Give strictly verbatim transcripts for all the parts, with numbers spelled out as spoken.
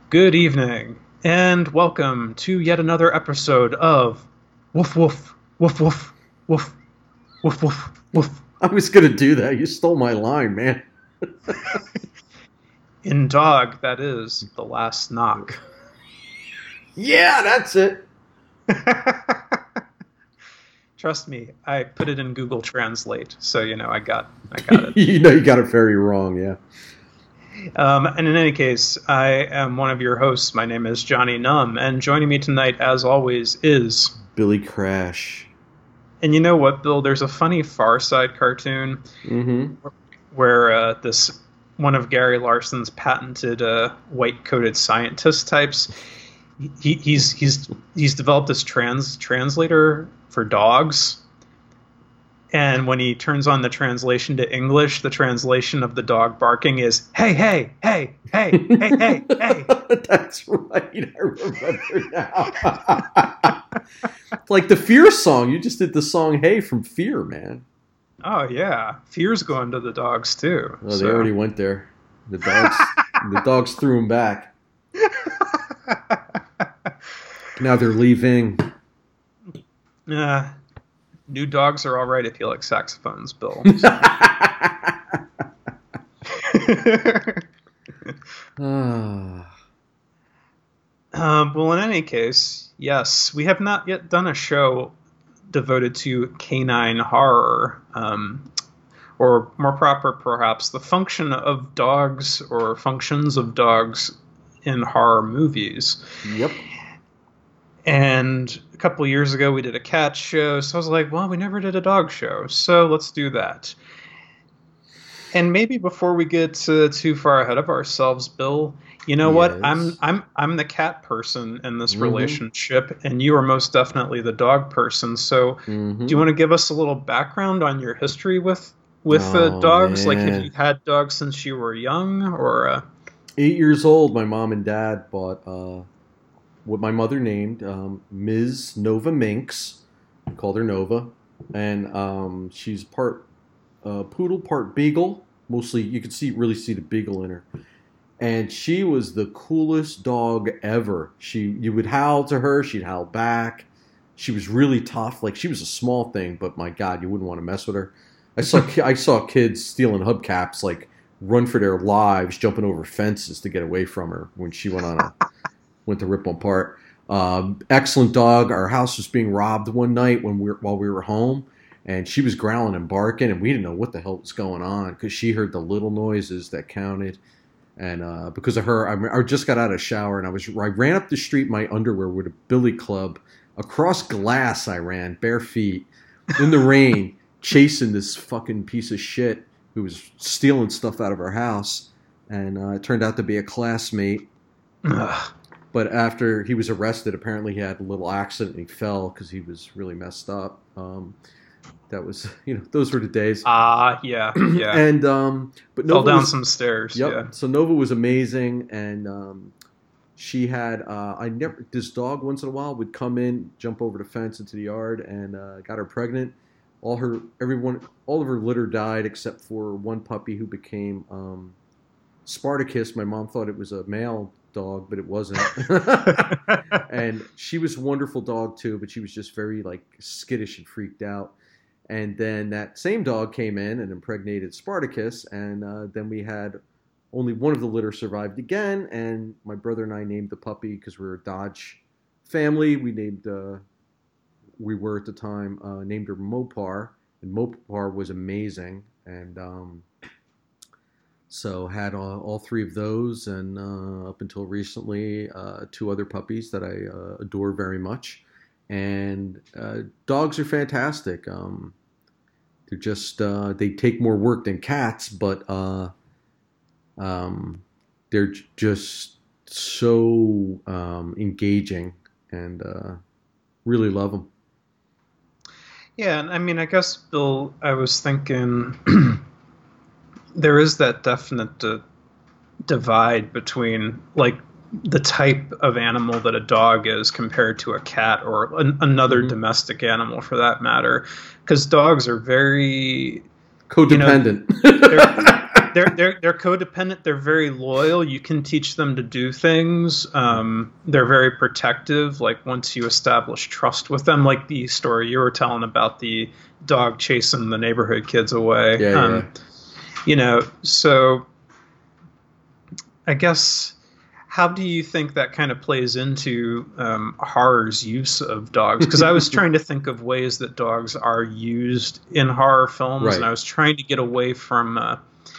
Good evening, and welcome to yet another episode of Woof Woof Woof Woof Woof Woof Woof Woof. I was gonna do that. You stole my line, man. In dog, that is the last knock. Yeah, that's it. Trust me, I put it in Google Translate, so you know I got I got it. You know you got it very wrong, yeah. Um, and in any case, I am one of your hosts. My name is Johnny Numb, and joining me tonight, as always, is Billy Crash. And you know what, Bill? There's a funny Far Side cartoon Mm-hmm. where uh, this one of Gary Larson's patented uh, white-coated scientist types. He, he's he's he's developed this trans translator for dogs. And when he turns on the translation to English, the translation of the dog barking is, hey, hey, hey, hey, hey, hey, hey. That's right. I remember now. It's like the Fear song. You just did the song Hey from Fear, man. Oh, yeah. Fear's going to the dogs, too. Oh, so. They already went there. The dogs, the dogs threw him back. Now they're leaving. Yeah. New dogs are all right if you like saxophones, Bill. Ah. um, well, in any case, yes, we have not yet done a show devoted to canine horror, um, or more proper, perhaps, the function of dogs or functions of dogs in horror movies. Yep. And a couple of years ago, we did a cat show. So I was like, well, we never did a dog show. So let's do that. And maybe before we get uh, too far ahead of ourselves, Bill, you know Yes. what? I'm I'm I'm the cat person in this Mhm. relationship, and you are most definitely the dog person. So Mhm. do you want to give us a little background on your history with with uh, Oh, dogs? Like, man. have you had dogs since you were young, or? Uh... Eight years old, my mom and dad bought uh, what my mother named um, Miz Nova Minx. We called her Nova. And um, she's part uh, poodle, part beagle. Mostly, you could see really see the beagle in her. And she was the coolest dog ever. She, you would howl to her, she'd howl back. She was really tough. Like, she was a small thing, but my God, you wouldn't want to mess with her. I saw I saw kids stealing hubcaps, like, run for their lives, jumping over fences to get away from her when she went on a went to rip them apart. Um, excellent dog. Our house was being robbed one night when we were, while we were home, and she was growling and barking, and we didn't know what the hell was going on because she heard the little noises that counted. And uh, because of her, I, I just got out of the shower, and I was I ran up the street in my underwear with a billy club across glass. I ran bare feet in the rain, chasing this fucking piece of shit who was stealing stuff out of our house, and uh, it turned out to be a classmate. Ugh. But after he was arrested, apparently he had a little accident and he fell because he was really messed up. Um, that was, you know, those were the days. Ah, yeah, yeah. And um, but Fell Nova down was, some stairs. Yep. Yeah. So Nova was amazing, and um, she had uh, I never this dog once in a while would come in, jump over the fence into the yard, and uh, got her pregnant. All her everyone all of her litter died except for one puppy who became um, Spartacus. My mom thought it was a male dog, but it wasn't. And she was a wonderful dog too, but she was just very like skittish and freaked out. And then that same dog came in and impregnated Spartacus, and uh, then we had only one of the litter survived again, and my brother and I named the puppy because we we're a Dodge family. We named, uh, we were at the time, uh, named her Mopar, and Mopar was amazing, and um, so had all, all three of those, and uh, up until recently, uh, two other puppies that I uh, adore very much. And uh, dogs are fantastic. Um, they're just uh, they take more work than cats, but uh, um, they're j- just so um, engaging, and uh, really love them. Yeah, and I mean, I guess, Bill, I was thinking there is that definite uh, divide between, like, the type of animal that a dog is compared to a cat or an, another Mhm. domestic animal for that matter. Because dogs are very Codependent. You know, they're they're they're codependent. They're very loyal. You can teach them to do things. Um, they're very protective. Like once you establish trust with them, like the story you were telling about the dog chasing the neighborhood kids away. Yeah, um, yeah. You know, so I guess. How do you think that kind of plays into um, horror's use of dogs? Because I was trying to think of ways that dogs are used in horror films, Right. and I was trying to get away from, uh,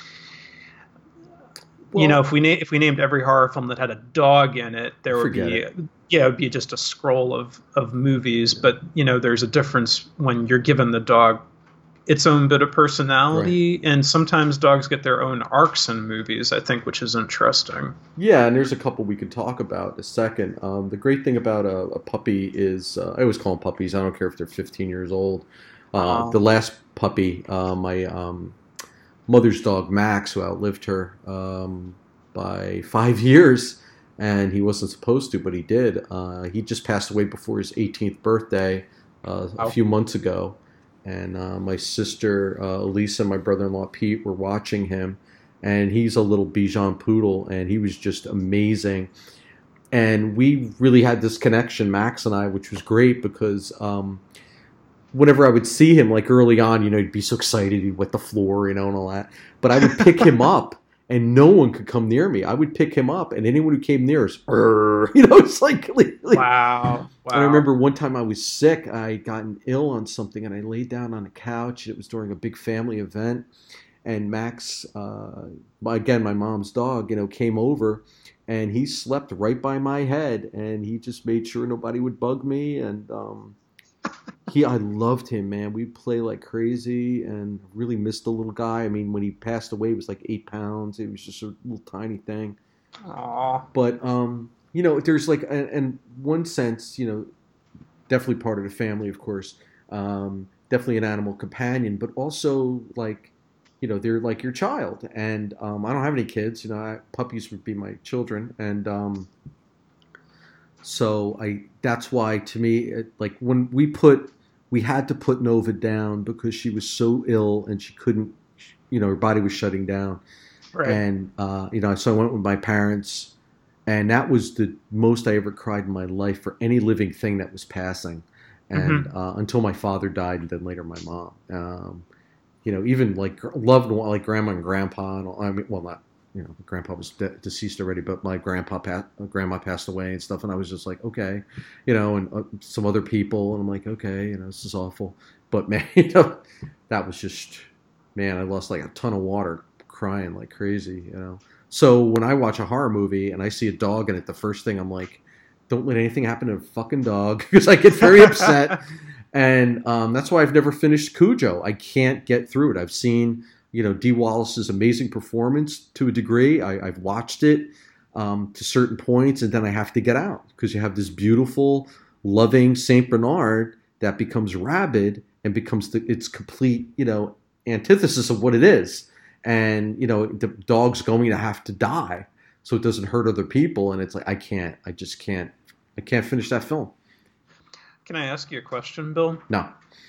Well- you know, if we na- if we named every horror film that had a dog in it, there would Forget be, it. yeah, it would be just a scroll of of movies. But you know, there's a difference when you're given the dog its own bit of personality, and sometimes dogs get their own arcs in movies, I think, which is interesting. Yeah, and there's a couple we could talk about in a second. Um, the great thing about a, a puppy is, uh, I always call them puppies. I don't care if they're fifteen years old. Uh, Oh. The last puppy, uh, my um, mother's dog, Max, who outlived her um, by five years, and he wasn't supposed to, but he did. Uh, he just passed away before his eighteenth birthday uh, Wow. a few months ago. And uh, my sister, uh, Elisa, and my brother-in-law, Pete, were watching him. And he's a little Bichon poodle, and he was just amazing. And we really had this connection, Max and I, which was great because um, whenever I would see him, like early on, you know, he'd be so excited, he'd wet the floor, you know, and all that. But I would pick him up, and no one could come near me. I would pick him up, and anyone who came near us, "Arr," you know, it's like, like Wow. Wow. And I remember one time I was sick. I had gotten ill on something, and I laid down on a couch. It was during a big family event, and Max, uh, again, my mom's dog, you know, came over, and he slept right by my head, and he just made sure nobody would bug me. And um, he, I loved him, man. We'd play like crazy, and really missed the little guy. I mean, when he passed away, he was like eight pounds. He was just a little tiny thing. Aw. But um, you know, there's like, in in one sense, you know, definitely part of the family, of course. Um, definitely an animal companion, but also like, you know, they're like your child. And um, I don't have any kids. You know, I, puppies would be my children, and um, so I. That's why, to me, it, like when we put, we had to put Nova down because she was so ill and she couldn't, you know, her body was shutting down. Right. And, uh, you know, so I went with my parents, and that was the most I ever cried in my life for any living thing that was passing. And uh, until my father died, and then later my mom. Um, you know, even like loved one, like grandma and grandpa. And all, I mean, well, not, you know, grandpa was de- deceased already, but my grandpa, pa- grandma passed away and stuff. And I was just like, okay, you know, and uh, some other people. And I'm like, okay, you know, this is awful. But man, you know, that was just, man, I lost like a ton of water crying like crazy, you know. So when I watch a horror movie and I see a dog in it, the first thing I'm like, don't let anything happen to a fucking dog, because I get very upset. And um, that's why I've never finished Cujo. I can't get through it. I've seen, you know, Dee Wallace's amazing performance to a degree. I, I've watched it um, to certain points, and then I have to get out because you have this beautiful, loving Saint Bernard that becomes rabid and becomes the, its complete, you know, antithesis of what it is. And, you know, the dog's going to have to die so it doesn't hurt other people. And it's like, I can't, I just can't, I can't finish that film. Can I ask you a question, Bill? No.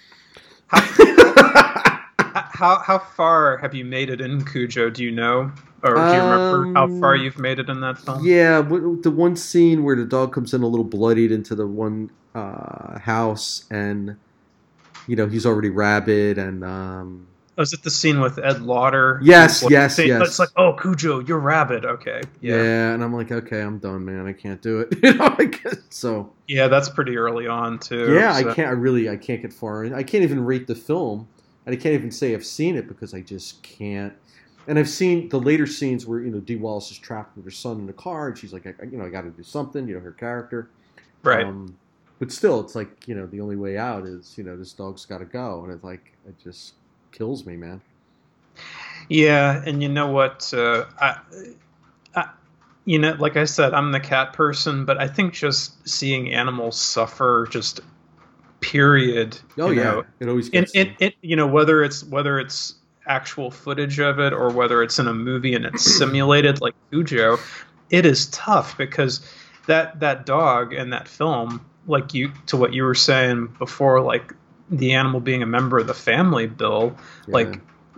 How, how, how far have you made it in Cujo? Do you know? Or do you remember Um, how far you've made it in that film? Yeah, w- the one scene where the dog comes in a little bloodied into the one uh, house, and, you know, he's already rabid, and um, Was it the scene with Ed Lauder? Yes, Like, yes, they- yes. It's like, oh, Cujo, you're rabid. Okay. yeah. Yeah. and I'm like, okay, I'm done, man. I can't do it. You know, I guess, so Yeah, that's pretty early on, too. yeah, so- I can't. I really, I can't get far in. I can't even rate the film, and I can't even say I've seen it because I just can't. And I've seen the later scenes where, you know, Dee Wallace is trapped with her son in the car, and she's like, I, you know, I got to do something. You know, her character. Right. Um, but still, it's like, you know, the only way out is, you know, this dog's got to go, and it's like, it just kills me, man. Yeah, and you know what? Uh, I, I, you know, like I said, I'm the cat person, but I think just seeing animals suffer, just period. Oh you yeah, know, it always and gets it, me. it, you know, whether it's whether it's actual footage of it or whether it's in a movie and it's simulated like Cujo, it is tough because that that dog in that film, like you to what you were saying before, like the animal being a member of the family, Bill, Yeah. like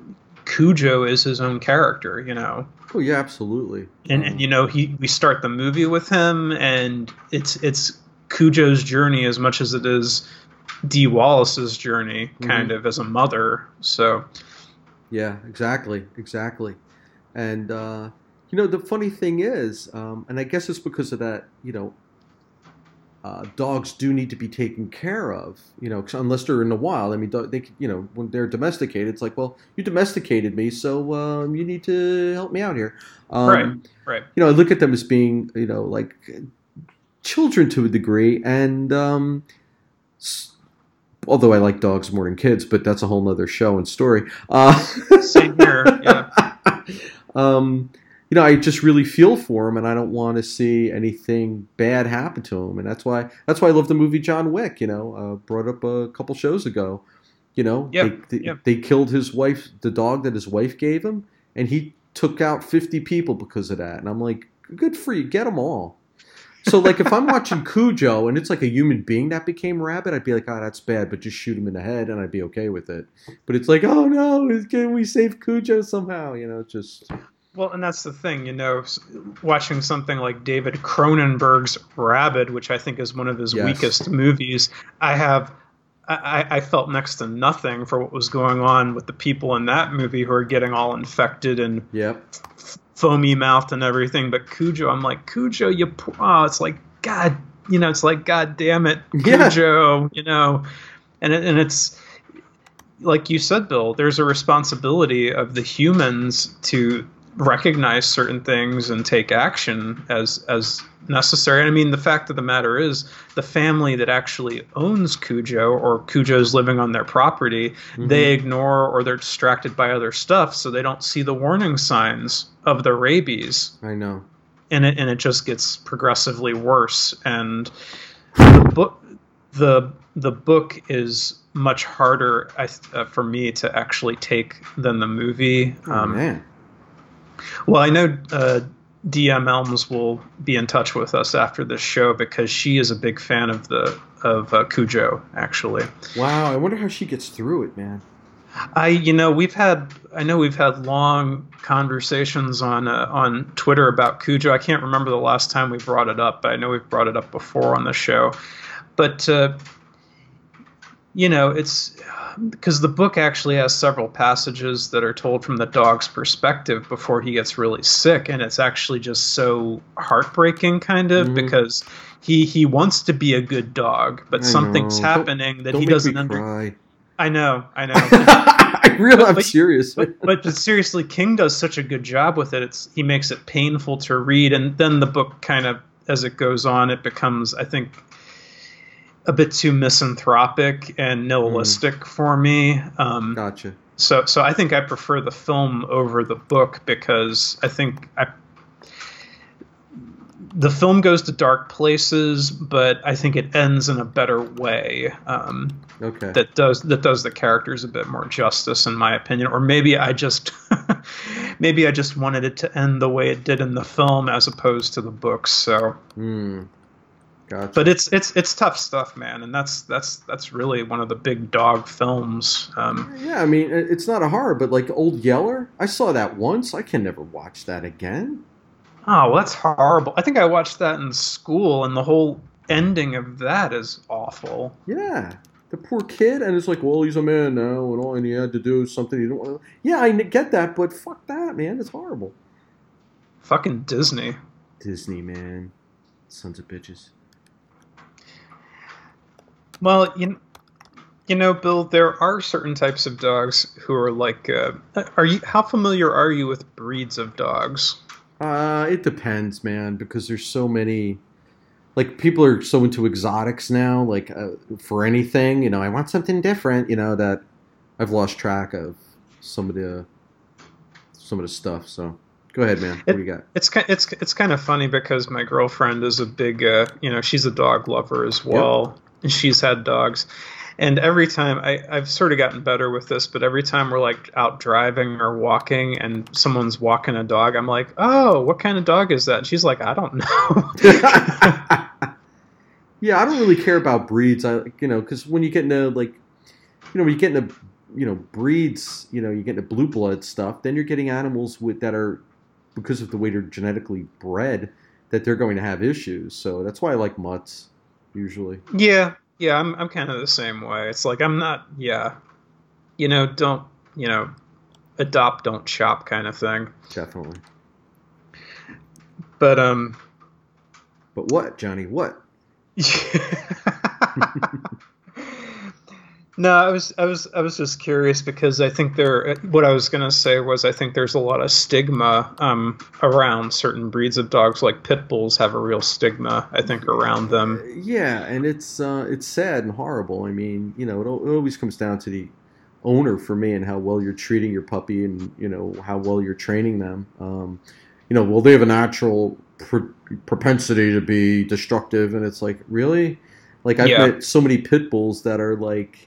Cujo is his own character, you know. Oh yeah, absolutely. And, and you know, he we start the movie with him, and it's it's Cujo's journey as much as it is Dee Wallace's journey, kind mm-hmm. of as a mother. So, yeah, exactly, exactly. And uh, you know, the funny thing is, um, and I guess it's because of that, you know. Uh, dogs do need to be taken care of, you know, unless they're in the wild. I mean, they, you know, when they're domesticated, it's like, well, you domesticated me, so um, you need to help me out here. Um, right, right. You know, I look at them as being, you know, like children to a degree, and um, although I like dogs more than kids, but that's a whole nother show and story. Uh, Same here, yeah. um, You know, I just really feel for him, and I don't want to see anything bad happen to him, and that's why that's why I love the movie John Wick. You know, uh, brought up a couple shows ago. You know, yep, they, they, yep. they killed his wife, the dog that his wife gave him, and he took out fifty people because of that. And I'm like, good for you, get them all. So, like, if I'm watching Cujo and it's like a human being that became rabid, I'd be like, oh, that's bad, but just shoot him in the head, and I'd be okay with it. But it's like, oh no, can we save Cujo somehow? You know, just. Well, and that's the thing, you know, watching something like David Cronenberg's Rabid, which I think is one of his yes. weakest movies, I have, I, I felt next to nothing for what was going on with the people in that movie who are getting all infected and yep. f- foamy mouthed and everything. But Cujo, I'm like, Cujo, you, oh, it's like, God, you know, it's like, God damn it, Cujo, yeah. you know, and it, and it's, like you said, Bill, there's a responsibility of the humans to recognize certain things and take action as as necessary. I mean, the fact of the matter is, the family that actually owns Cujo, or Cujo's living on their property, mm-hmm. they ignore or they're distracted by other stuff, so they don't see the warning signs of the rabies. I know. And it and it just gets progressively worse. And the book the the book is much harder I, uh, for me to actually take than the movie. Oh, um, man. Well, I know uh, D M Elms will be in touch with us after this show because she is a big fan of the of uh, Cujo, actually. Wow, I wonder how she gets through it, man. I, you know, we've had, I know we've had long conversations on uh, on Twitter about Cujo. I can't remember the last time we brought it up, but I know we've brought it up before on the show. But uh, you know, it's because the book actually has several passages that are told from the dog's perspective before he gets really sick, and it's actually just so heartbreaking, kind of, mm-hmm. because he he wants to be a good dog, but I something's know. happening don't, that don't he make doesn't me understand. cry. I know, I know. I really, I'm but, serious. But, but, but seriously, King does such a good job with it. It's he makes it painful to read, and then the book kind of, as it goes on, it becomes, I think, a bit too misanthropic and nihilistic mm. for me. Um, gotcha. So, so I think I prefer the film over the book because I think I, the film goes to dark places, but I think it ends in a better way. Um, okay. That does that does the characters a bit more justice, in my opinion. Or maybe I just maybe I just wanted it to end the way it did in the film as opposed to the books. So. Mm. Gotcha. But it's it's it's tough stuff, man, and that's that's that's really one of the big dog films. Um, yeah, I mean, it's not a horror, but like Old Yeller, I saw that once. I can never watch that again. Oh, well, that's horrible. I think I watched that in school, and the whole ending of that is awful. Yeah, the poor kid, and it's like, well, he's a man now, and all he had to do is something he didn't want to. Yeah, I get that, but fuck that, man. It's horrible. Fucking Disney. Disney, man. Sons of bitches. Well, you, you know, Bill, there are certain types of dogs who are like, uh, are you, how familiar are you with breeds of dogs? Uh, it depends, man, because there's so many, like, people are so into exotics now, like, uh, for anything, you know, I want something different, you know, that I've lost track of some of the, some of the stuff, so. Go ahead, man. What it, do you got? It's it's it's kind of funny because my girlfriend is a big, uh, you know, she's a dog lover as well. Yep. And she's had dogs. And every time, I, I've sort of gotten better with this, but every time we're like out driving or walking and someone's walking a dog, I'm like, oh, what kind of dog is that? And she's like, I don't know. Yeah, I don't really care about breeds. I, you know, because when you get into like, you know, when you get into you know, breeds, you know, you get into blue blood stuff, then you're getting animals with that are, because of the way they're genetically bred, that they're going to have issues. So that's why I like mutts usually. Yeah, yeah, I'm I'm kind of the same way. It's like I'm not, yeah, you know, don't, you know, adopt, don't shop kind of thing. Definitely. But um, but what, Johnny? What? No, I was I was I was just curious because I think there. What I was gonna say was I think there's a lot of stigma um, around certain breeds of dogs, like pit bulls have a real stigma. I think around them. Yeah, and it's uh, it's sad and horrible. I mean, you know, it, it always comes down to the owner for me and how well you're treating your puppy and you know how well you're training them. Um, you know, well, they have a natural pr- propensity to be destructive, and it's like really, like I've Yeah. met so many pit bulls that are like.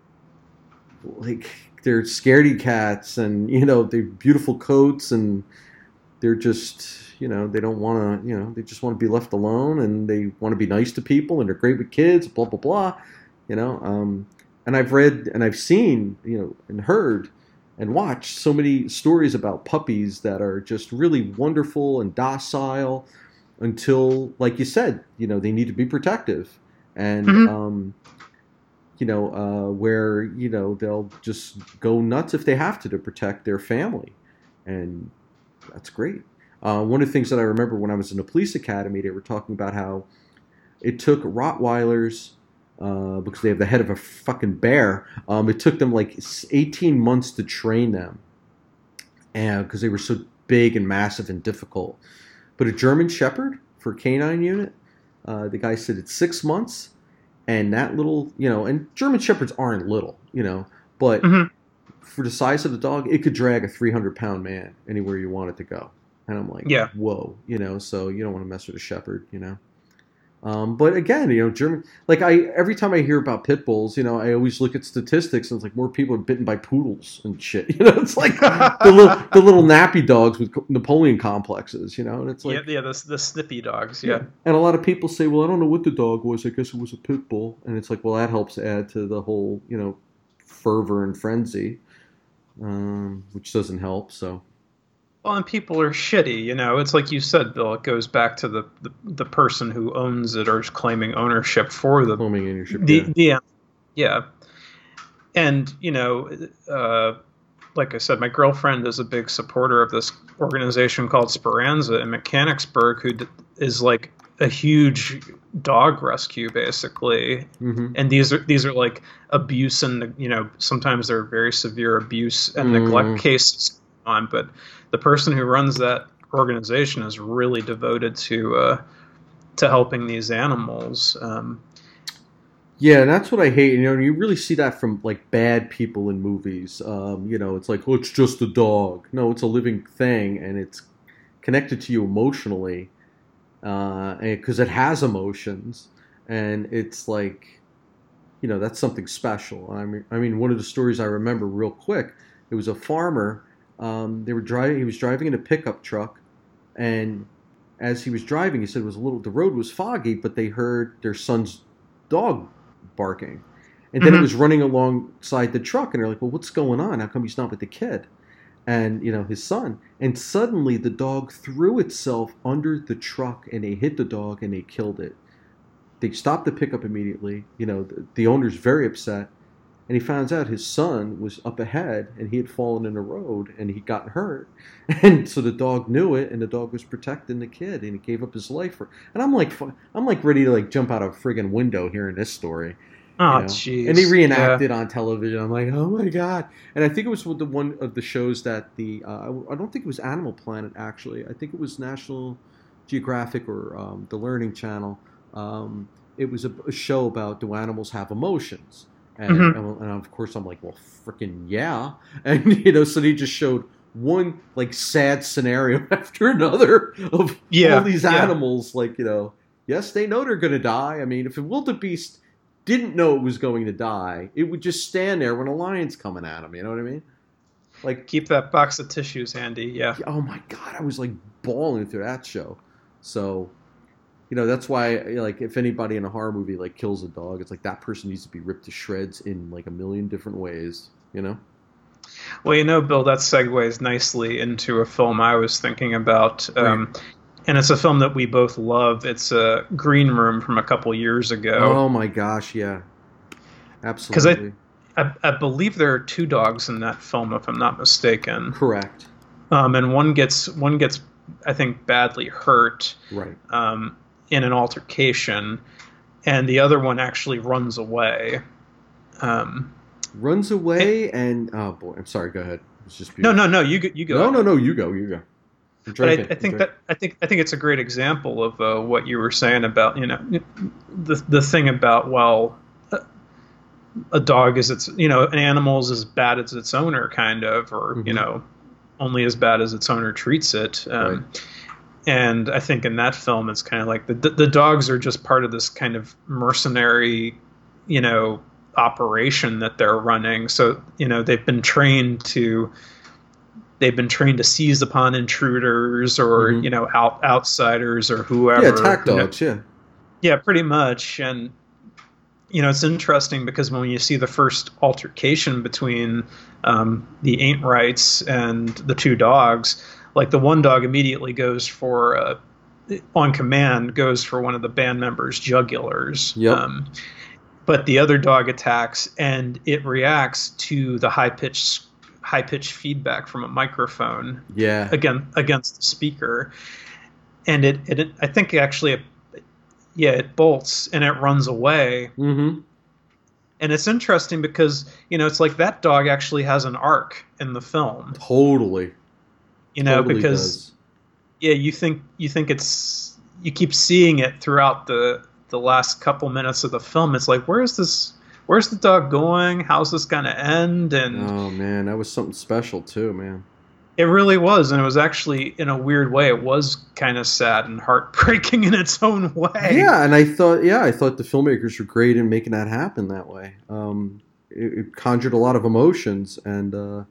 Like they're scaredy cats, and you know they're beautiful coats, and they're just you know they don't want to you know they just want to be left alone, and they want to be nice to people, and they're great with kids, blah blah blah, you know. Um, and I've read and I've seen you know and heard and watched so many stories about puppies that are just really wonderful and docile until, like you said, you know they need to be protective, and Mm-hmm. um, you know, uh, where, you know, they'll just go nuts if they have to to protect their family. And that's great. Uh, one of the things that I remember when I was in the police academy, they were talking about how it took Rottweilers, uh, because they have the head of a fucking bear, um, it took them like eighteen months to train them. And because they were so big and massive and difficult. But a German Shepherd for canine unit, uh, the guy said it's six months. And that little, you know, and German Shepherds aren't little, you know, but Mm-hmm. for the size of the dog, it could drag a three hundred pound man anywhere you want it to go. And I'm like, Yeah. whoa, you know, so you don't want to mess with a Shepherd, you know. Um, but again, you know, German, like I, every time I hear about pit bulls, you know, I always look at statistics and it's like more people are bitten by poodles and shit. You know, it's like the little, the little nappy dogs with Napoleon complexes, you know, and it's like, yeah, yeah, the the snippy dogs. Yeah. and a lot of people say, well, I don't know what the dog was. I guess it was a pit bull. And it's like, well, that helps add to the whole, you know, fervor and frenzy, um, which doesn't help. So, Well, and people are shitty, you know. It's like you said, Bill. It goes back to the the, the person who owns it or is claiming ownership for the homing in your ship. the Yeah. yeah, yeah. And you know, uh, like I said, my girlfriend is a big supporter of this organization called Speranza in Mechanicsburg, who d- is like a huge dog rescue, basically. Mm-hmm. And these are these are like abuse and you know sometimes they're very severe abuse and Mm. neglect cases on, but the person who runs that organization is really devoted to uh, to helping these animals. Um, Yeah, and that's what I hate. You know, you really see that from like bad people in movies. Um, you know, it's like, oh, it's just a dog. No, it's a living thing, and it's connected to you emotionally, uh, because it has emotions, and it's like, you know, that's something special. I mean, I mean, one of the stories I remember real quick. It was a farmer. Um, they were driving. He was driving in a pickup truck, and as he was driving, he said it was a little. The road was foggy, but they heard their son's dog barking, and then Mhm. it was running alongside the truck, and they're like, "Well, what's going on? How come he's not with the kid?" And you know, his son. And suddenly, the dog threw itself under the truck, and they hit the dog, and they killed it. They stopped the pickup immediately. You know, the, the owner's very upset. And he finds out his son was up ahead and he had fallen in the road and he'd gotten hurt. And so the dog knew it and the dog was protecting the kid and he gave up his life for. And I'm like, I'm like ready to like jump out a friggin' window hearing this story. oh, You know? jeez. And they Yeah. reenacted on television. I'm like, oh my god! And I think it was the one of the shows that the uh, I don't think it was Animal Planet actually. I think it was National Geographic or um, the Learning Channel. Um, it was a, a show about do animals have emotions, and, Mhm. and, and of course I'm like, well, freaking yeah! And you know, so they just showed one like sad scenario after another of Yeah, all these yeah. animals. Like you know, yes, they know they're gonna die. I mean, if a wildebeest didn't know it was going to die, it would just stand there when a lion's coming at him. You know what I mean? Like, Keep that box of tissues handy. Yeah. oh my god, I was like bawling through that show. So, you know, that's why, like, if anybody in a horror movie like kills a dog, it's like that person needs to be ripped to shreds in like a million different ways. You know. Well, you know, Bill, that segues nicely into a film I was thinking about. Um, Right. and it's a film that we both love. It's a Green Room from a couple years ago. Oh my gosh, yeah, Because I, absolutely I, I believe there are two dogs in that film, if I'm not mistaken. correct. Um, and one gets one gets, I think, badly hurt Right. um, in an altercation, and the other one actually runs away. Um, Runs away and oh boy, I'm sorry. Go ahead. It's just no, beautiful. no, no. You go, you go. No, ahead. no, no. You go. You go. I'm But I, drinking. I think that I think I think it's a great example of uh, what you were saying about you know the the thing about well a, a dog is its you know an animal is as bad as its owner kind of or Mhm. you know only as bad as its owner treats it. Um, Right. And I think in that film it's kind of like the, the the dogs are just part of this kind of mercenary you know operation that they're running. So you know they've been trained to. They've been trained to seize upon intruders or Mhm. you know out outsiders or whoever. Yeah, attack you know. dogs. Yeah. Yeah, pretty much. And you know it's interesting because when you see the first altercation between um, the Ain't Rights and the two dogs, like the one dog immediately goes for uh, on command goes for one of the band members' jugulars. Yep. Um, but the other dog attacks and it reacts to the high pitched high pitched feedback from a microphone Yeah. again against the speaker, and it, it I think actually it, yeah it bolts and it runs away. Mm-hmm. And it's interesting because you know it's like that dog actually has an arc in the film, Totally. you know Totally because does. yeah you think you think it's you keep seeing it throughout the the last couple minutes of the film. It's like where's this where's the dog going, how's this gonna end? And Oh man, that was something special too, man. it really was, and it was actually in a weird way it was kind of sad and heartbreaking in its own way. Yeah, and I thought, yeah, I thought the filmmakers were great in making that happen that way. Um, it, it conjured a lot of emotions, and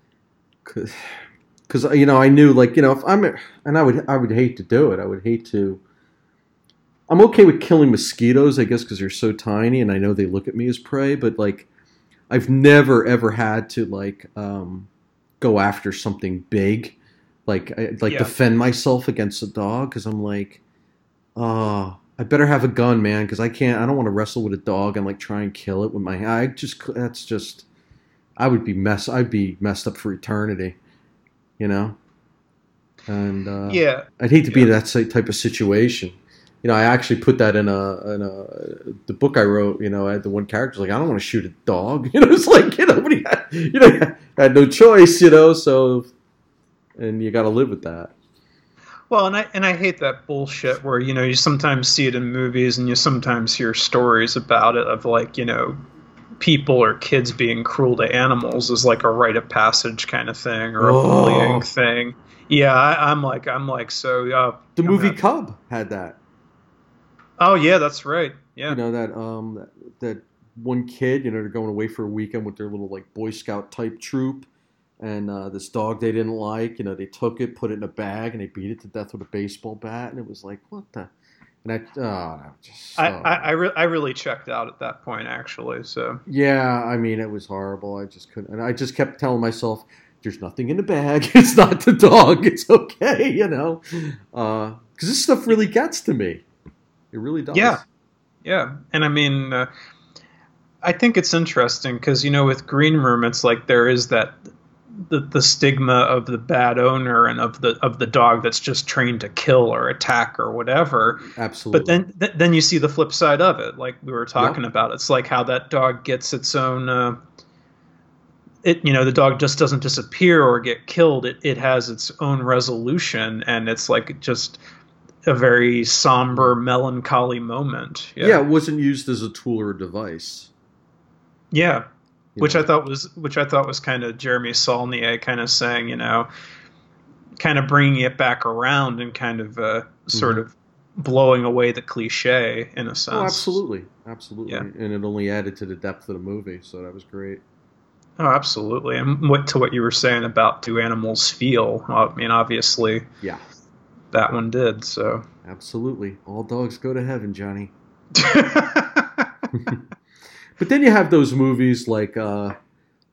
because you know, I knew, like, you know, if I'm, and I would, I would hate to do it. I would hate to. I'm okay with killing mosquitoes, I guess, because they're so tiny, and I know they look at me as prey. But like, I've never ever had to like um, go after something big, like I, like Yeah. defend myself against a dog, because I'm like, oh, I better have a gun, man, because I can't. I don't want to wrestle with a dog and like try and kill it with my hand. I just that's just. I would be mess. I'd be messed up for eternity, you know. And uh, Yeah. I'd hate to be in Yeah. that si- type of situation. You know, I actually put that in a in a the book I wrote. You know, I had the one character like, I don't want to shoot a dog. You know, it's like, you know, but he had, you know, had no choice. You know, so and you got to live with that. Well, and I and I hate that bullshit where you know you sometimes see it in movies and you sometimes hear stories about it of like you know people or kids being cruel to animals as like a rite of passage kind of thing or a Oh. bullying thing. Yeah, I, I'm like I'm like so. Uh, The I'm movie not- Cub had that. Oh yeah, that's right. Yeah. You know that um that, that one kid, you know, they're going away for a weekend with their little like Boy Scout type troop, and uh, this dog they didn't like, you know, they took it, put it in a bag, and they beat it to death with a baseball bat, and it was like, what the? And I, oh, just, I oh. I I, re- I really checked out at that point actually. So Yeah, I mean, it was horrible. I just couldn't, and I just kept telling myself, "There's nothing in the bag. It's not the dog. It's okay," you know, because this stuff really gets to me. It really does. Yeah. Yeah, and I mean, uh, I think it's interesting because you know, with Green Room, it's like there is that the the stigma of the bad owner and of the of the dog that's just trained to kill or attack or whatever. Absolutely. But then th- then you see the flip side of it, like we were talking about. It's like how that dog gets its own. Uh, it you know the dog just doesn't disappear or get killed. It it has its own resolution, and it's like just a very somber, melancholy moment. yeah, it wasn't used as a tool or a device. Yeah, you which know. I thought was which I thought was kind of Jeremy Saulnier kind of saying, you know, kind of bringing it back around and kind of uh, sort Mhm. of blowing away the cliche in a sense. Oh, absolutely, absolutely, Yeah. and it only added to the depth of the movie, so that was great. Oh, absolutely. And what to what you were saying about do animals feel? I mean, obviously Yeah, that one did. So. absolutely. All dogs go to heaven, Johnny. But then you have those movies like uh,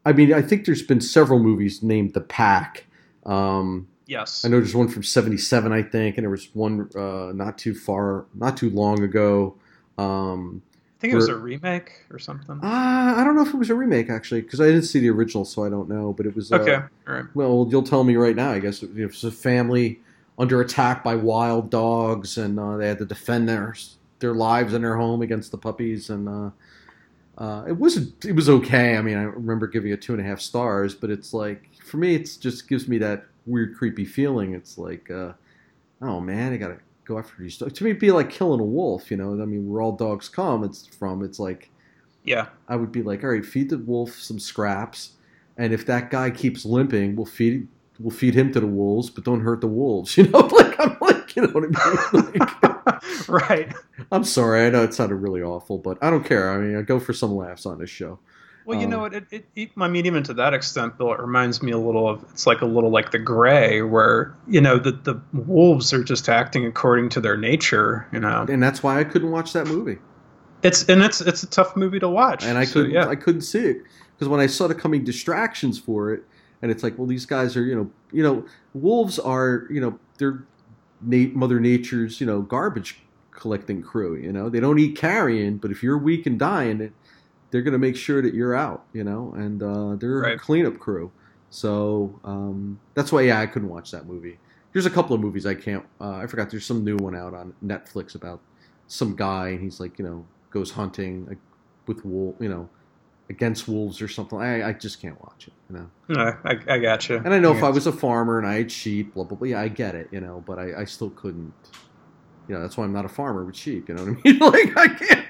I mean, I think there's been several movies named The Pack. Um, Yes. I know there's one from seventy-seven, I think, and there was one uh, not too far, not too long ago. Um, I think it was a remake or something. Uh, I don't know if it was a remake, actually, because I didn't see the original, so I don't know. But it was... Uh, okay, all right. Well, you'll tell me right now, I guess. It was a family under attack by wild dogs, and uh, they had to defend their their lives in their home against the puppies, and... Uh, Uh, it was it was okay. I mean, I remember giving it two and a half stars, but it's like, for me, it just gives me that weird, creepy feeling. It's like, uh, oh man, I gotta go after these dogs. To me, it'd be like killing a wolf. You know, I mean, where all dogs come, it's from. It's like, yeah, I would be like, all right, feed the wolf some scraps, and if that guy keeps limping, we'll feed we'll feed him to the wolves, but don't hurt the wolves. You know, like I'm like, you know what I mean? Like, right. I'm sorry. I know it sounded really awful, but I don't care. I mean, I go for some laughs on this show. Well, you um, know what? It, it, it, I mean, even to that extent, Bill, it reminds me a little of, it's like a little like The Gray, where, you know, the, the wolves are just acting according to their nature, you know. And that's why I couldn't watch that movie. It's and it's it's a tough movie to watch. And I so, couldn't yeah. I couldn't see it because when I saw the coming distractions for it, and it's like, well, these guys are, you know, you know, wolves are, you know, they're na- Mother Nature's, you know, garbage collecting crew. You know, they don't eat carrion, but if you're weak and dying, they're going to make sure that you're out. You know, and uh, they're right. a cleanup crew. So um, that's why, yeah, I couldn't watch that movie. There's a couple of movies I can't. Uh, I forgot. There's some new one out on Netflix about some guy, and he's like, you know, goes hunting like, with wolf, you know, against wolves or something. I, I just can't watch it. You know. No, I, I got you. And I know I if I was a farmer and I had sheep, blah blah blah. Yeah, I get it. You know, but I, I still couldn't. You know, that's why I'm not a farmer with sheep. You know what I mean? Like I can't.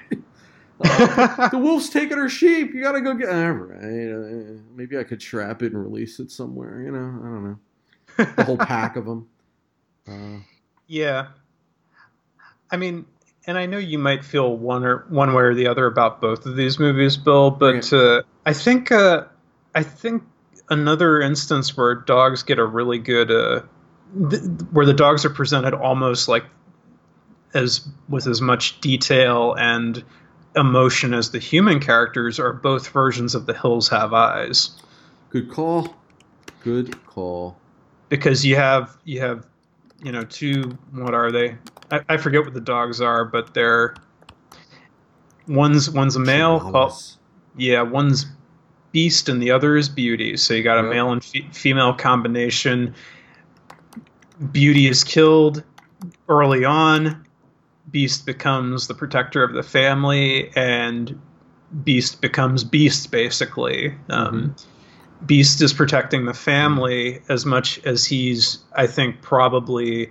Uh, the wolf's taking our sheep. You gotta go get. Uh, right, uh, maybe I could trap it and release it somewhere. You know, I don't know. The whole pack of them. Uh, yeah. I mean, and I know you might feel one or one way or the other about both of these movies, Bill. But uh, I think uh, I think another instance where dogs get a really good, uh, th- where the dogs are presented almost like as with as much detail and emotion as the human characters are both versions of The Hills Have Eyes. Good call. Good call. Because you have you have you know two, what are they? I, I forget what the dogs are, but they're one's one's a male. Called, yeah, one's Beast and the other is Beauty. So you got a yep. male and fe- female combination. Beauty is killed early on. Beast becomes the protector of the family, and Beast becomes Beast, basically. Um, mm-hmm. Beast is protecting the family as much as he's, I think, probably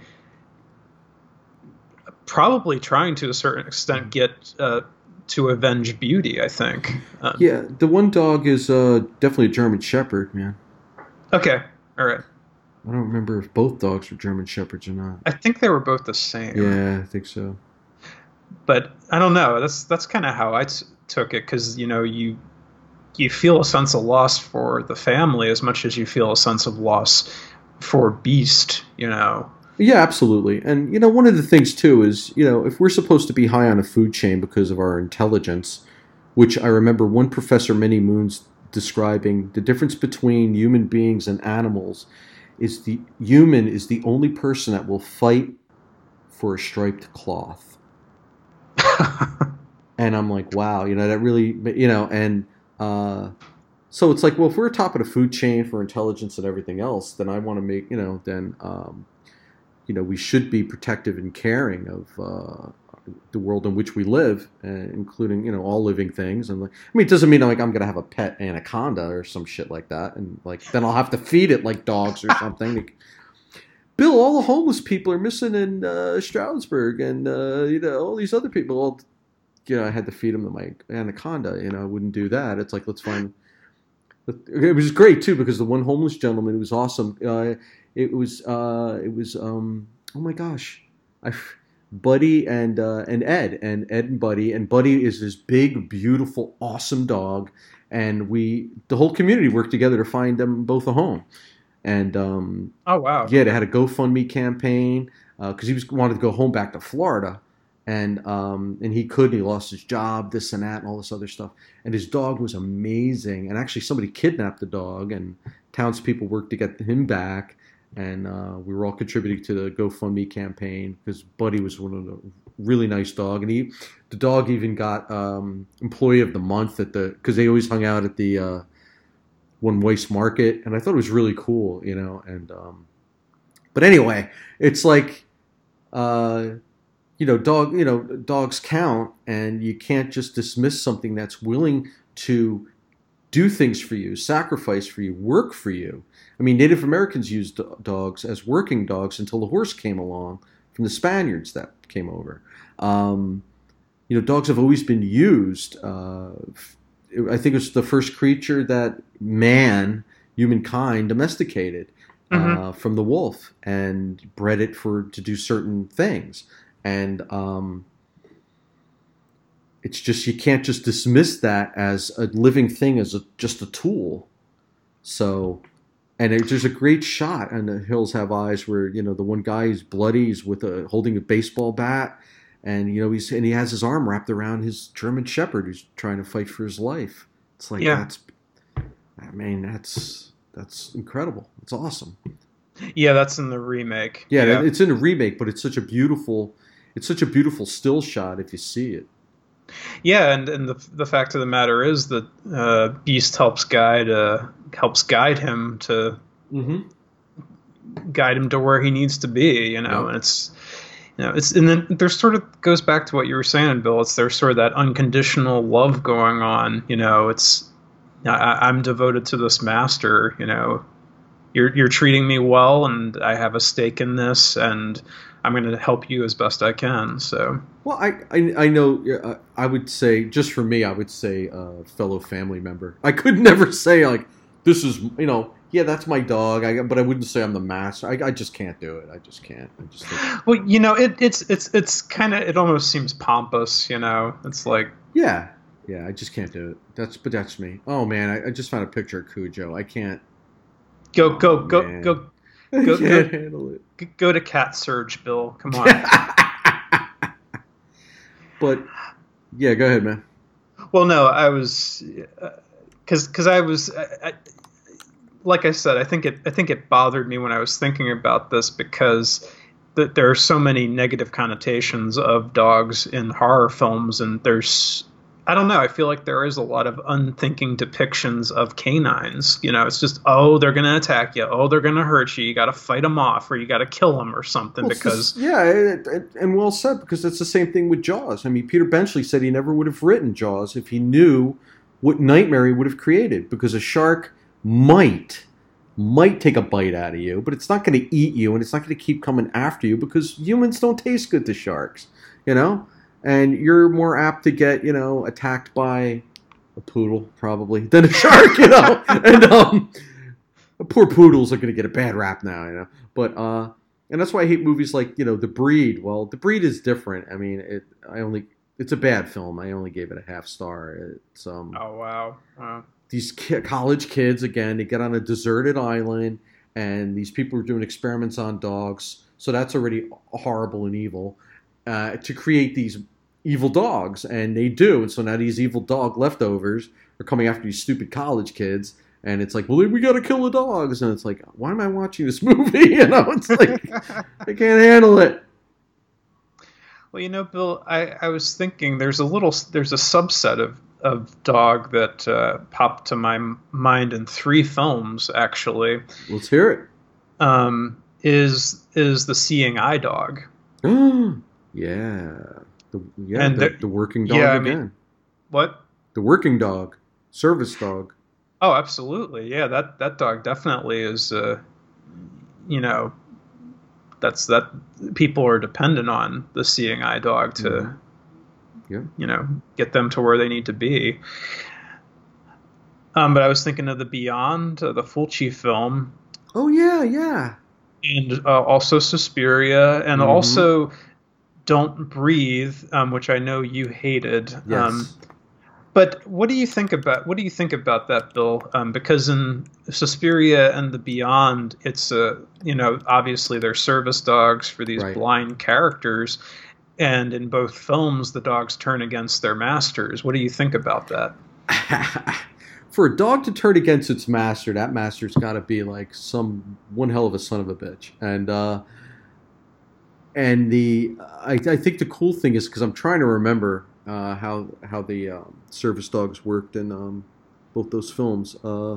probably trying to a certain extent get uh, to avenge Beauty, I think. Um, yeah, the one dog is uh, definitely a German Shepherd, man. Okay, all right. I don't remember if both dogs were German Shepherds or not. I think they were both the same. Yeah, I think so. But I don't know. That's that's kind of how I t- took it, because you know you you feel a sense of loss for the family as much as you feel a sense of loss for Beast. You know. Yeah, absolutely. And you know, one of the things too is, you know, if we're supposed to be high on a food chain because of our intelligence, which I remember one professor many moons describing the difference between human beings and animals. Is the human is the only person that will fight for a striped cloth. And I'm like, wow, you know, that really, you know, and uh, so it's like, well, if we're top of the food chain for intelligence and everything else, then I want to make, you know, then, um, you know, we should be protective and caring of uh, the world in which we live, uh, including, you know, all living things. And like, I mean, it doesn't mean like I'm gonna have a pet anaconda or some shit like that, and like then I'll have to feed it like dogs or something. Bill, all the homeless people are missing in uh, Stroudsburg, and uh, you know, all these other people. All, you know, I had to feed them to my anaconda. You know, I wouldn't do that. It's like, let's find. It was great too, because the one homeless gentleman, it was awesome. Uh, it was uh, it was um, oh my gosh, I. Buddy and uh, and Ed and Ed and Buddy and Buddy is this big, beautiful, awesome dog, and we the whole community worked together to find them both a home. And um, oh wow, yeah, they had a GoFundMe campaign because uh, he was wanted to go home back to Florida, and um, and he couldn't. He lost his job, this and that, and all this other stuff. And his dog was amazing. And actually, somebody kidnapped the dog, and townspeople worked to get him back. And uh, we were all contributing to the GoFundMe campaign because Buddy was one of the really nice dog, and he, the dog even got um, Employee of the Month at the because they always hung out at the uh, One Waste Market, and I thought it was really cool, you know. And um, but anyway, it's like. Uh, You know, dog. You know, dogs count, and you can't just dismiss something that's willing to do things for you, sacrifice for you, work for you. I mean, Native Americans used dogs as working dogs until the horse came along from the Spaniards that came over. Um, you know, dogs have always been used. Uh, I think it was the first creature that man, humankind, domesticated Mm-hmm. uh, from the wolf and bred it for to do certain things. And um, it's just you can't just dismiss that as a living thing, as a, just a tool. So, and it, there's a great shot on The Hills Have Eyes where you know the one guy is bloody, he's with a holding a baseball bat, and you know he's and he has his arm wrapped around his German Shepherd who's trying to fight for his life. It's like Yeah. that's, I mean that's that's incredible. It's awesome. Yeah, that's in the remake. Yeah, yeah. it's in a remake, but it's such a beautiful, it's such a beautiful still shot if you see it. Yeah, and, and the the fact of the matter is that uh, Beast helps guide uh, helps guide him to Mm-hmm. guide him to where he needs to be. You know, Yep. and it's you know it's and then there's sort of goes back to what you were saying, Bill. It's there's sort of that unconditional love going on. You know, it's I, I'm devoted to this master. You know, you're you're treating me well, and I have a stake in this, and I'm going to help you as best I can. So. Well, I, I I know uh, I would say just for me, I would say uh, fellow family member. I could never say like this is you know yeah that's my dog. I but I wouldn't say I'm the master. I, I just can't do it. I just can't. I just think, Well, you know, it, it's it's it's kind of it almost seems pompous. You know, it's like yeah yeah I just can't do it. That's but that's me. Oh man, I, I just found a picture of Cujo. I can't. go go Oh, go man. go I Go- can't go- handle it. g- go to Cat Surge, Bill. Come on. But yeah, go ahead, man. Well, no, I was because because I was I, I, like I said, I think it I think it bothered me when I was thinking about this because that there are so many negative connotations of dogs in horror films, and there's I don't know. I feel like there is a lot of unthinking depictions of canines. You know, it's just, oh, they're going to attack you. Oh, they're going to hurt you. You got to fight them off, or you got to kill them, or something. Well, it's because just- yeah, it, it, and well said, because it's the same thing with Jaws. I mean, Peter Benchley said he never would have written Jaws if he knew what nightmare he would have created, because a shark might might take a bite out of you, but it's not going to eat you, and it's not going to keep coming after you, because humans don't taste good to sharks, you know? And you're more apt to get, you know, attacked by a poodle, probably, than a shark, you know? And um, poor poodles are going to get a bad rap now, you know? But, uh, and that's why I hate movies like, you know, The Breed. Well, The Breed is different. I mean, it, I only, it's a bad film. I only gave it a half star. It's, um, oh wow, wow. these ki- college kids, again, they get on a deserted island, and these people are doing experiments on dogs. So that's already horrible and evil, uh, to create these evil dogs, and they do. And so now these evil dog leftovers are coming after these stupid college kids, and it's like, well, we got to kill the dogs. And it's like, why am I watching this movie? You know, it's like, I can't handle it. Well, you know, Bill, I, I was thinking there's a little there's a subset of, of dog that uh, popped to my m- mind in three films actually. Let's hear it. Um, is is the seeing eye dog? Yeah. The, yeah, And the, there- the working dog yeah, I again. mean- What? The working dog. Service dog. Oh, absolutely. Yeah, that, that dog definitely is. Uh, you know, that's that people are dependent on the seeing eye dog to, Mhm. Yeah. you know, get them to where they need to be. Um, but I was thinking of the Beyond, uh, the Fulci film, Oh, yeah, yeah. and uh, also Suspiria, and Mhm. also Don't Breathe, um, which I know you hated. Yes. Um, but what do you think about what do you think about that, Bill? Um, because in Suspiria and the Beyond, it's a you know obviously they're service dogs for these Right. blind characters, and in both films, the dogs turn against their masters. What do you think about that? For a dog to turn against its master, that master's got to be like some one hell of a son of a bitch. And uh, and the I, I think the cool thing is because I'm trying to remember uh, how how the um, service dogs worked in um, both those films. Uh,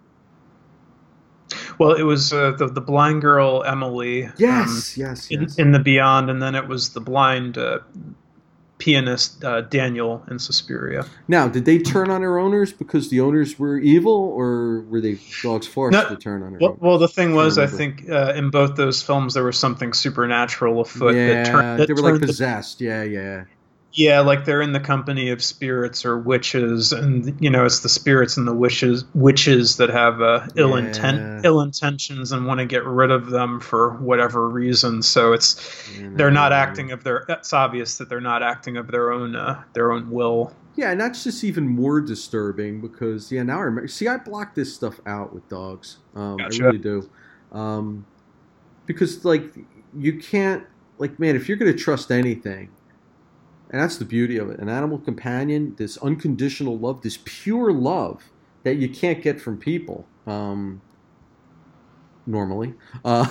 Well, it was uh, the the blind girl Emily. yes, um, yes, in, yes. in the Beyond, and then it was the blind uh, pianist uh, Daniel in Suspiria. Now, did they turn on their owners because the owners were evil, or were they dogs forced No, to turn on their well, owners? well, the thing Can't was, I remember. think uh, in both those films there was something supernatural afoot that Yeah, turned that they were like turned the, possessed. Yeah, yeah. yeah, like they're in the company of spirits or witches, and you know it's the spirits and the wishes witches that have uh, ill Yeah. intent ill intentions and want to get rid of them for whatever reason. So it's Yeah, they're not no. acting of their. It's obvious that they're not acting of their own uh, their own will. Yeah, and that's just even more disturbing because yeah, now I remember. See, I block this stuff out with dogs. Um, Gotcha. I really do, um, because like you can't like man, if you're gonna trust anything, and that's the beauty of it, an animal companion, this unconditional love, this pure love that you can't get from people. Um, normally, uh,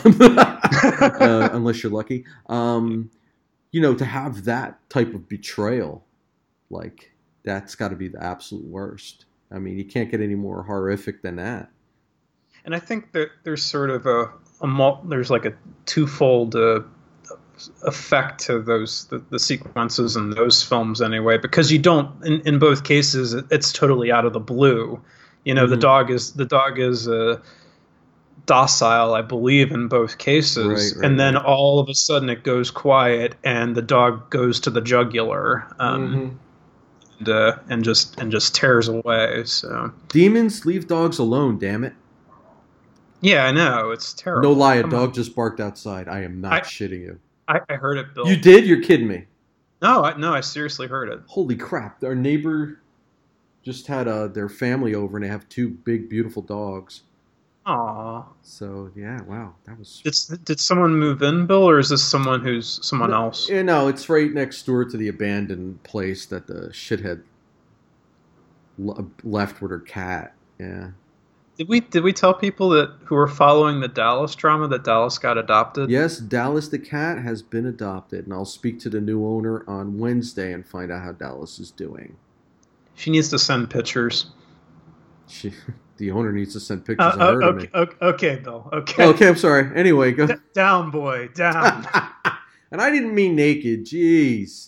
uh, unless you're lucky. Um, you know, to have that type of betrayal, like that's got to be the absolute worst. I mean, you can't get any more horrific than that. And I think that there's sort of a, a mul- there's like a twofold uh, effect to those the, the sequences in those films anyway, because you don't in, in both cases it, it's totally out of the blue. You know, Mhm. the dog is the dog is uh, docile, I believe, in both cases, Right, right, and then right. all of a sudden it goes quiet, and the dog goes to the jugular, um, Mhm. and, uh, and just and just tears away. So Demons leave dogs alone. Damn it! yeah, I know it's terrible. No lie, a Come dog on. just barked outside. I am not I- shitting you. I, I heard it, Bill. You did? You're kidding me. No, I, no, I seriously heard it. Holy crap! Our neighbor just had uh, their family over, and they have two big, beautiful dogs. Aw. So yeah, wow, that was. Did, did someone move in, Bill, or is this someone who's someone no, else? Yeah, no, it's right next door to the abandoned place that the shithead le- left with her cat. Yeah. Did we did we tell people that who were following the Dallas drama that Dallas got adopted? Yes, Dallas the cat has been adopted, and I'll speak to the new owner on Wednesday and find out how Dallas is doing. She needs to send pictures. She, the owner needs to send pictures Uh, of her oh, to okay, me. okay, okay, Bill. Okay. Okay, I'm sorry. Anyway, go. D- down, boy, down. And I didn't mean naked. Jeez.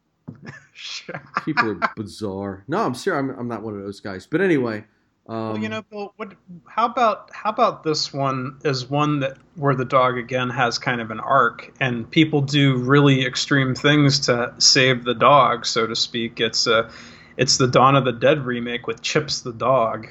People are bizarre. No, I'm serious. I'm, I'm not one of those guys. But anyway. Um, Well, you know, Bill. What? How about how about this one is one that where the dog again has kind of an arc, and people do really extreme things to save the dog, so to speak. It's a, it's the Dawn of the Dead remake with Chips the dog.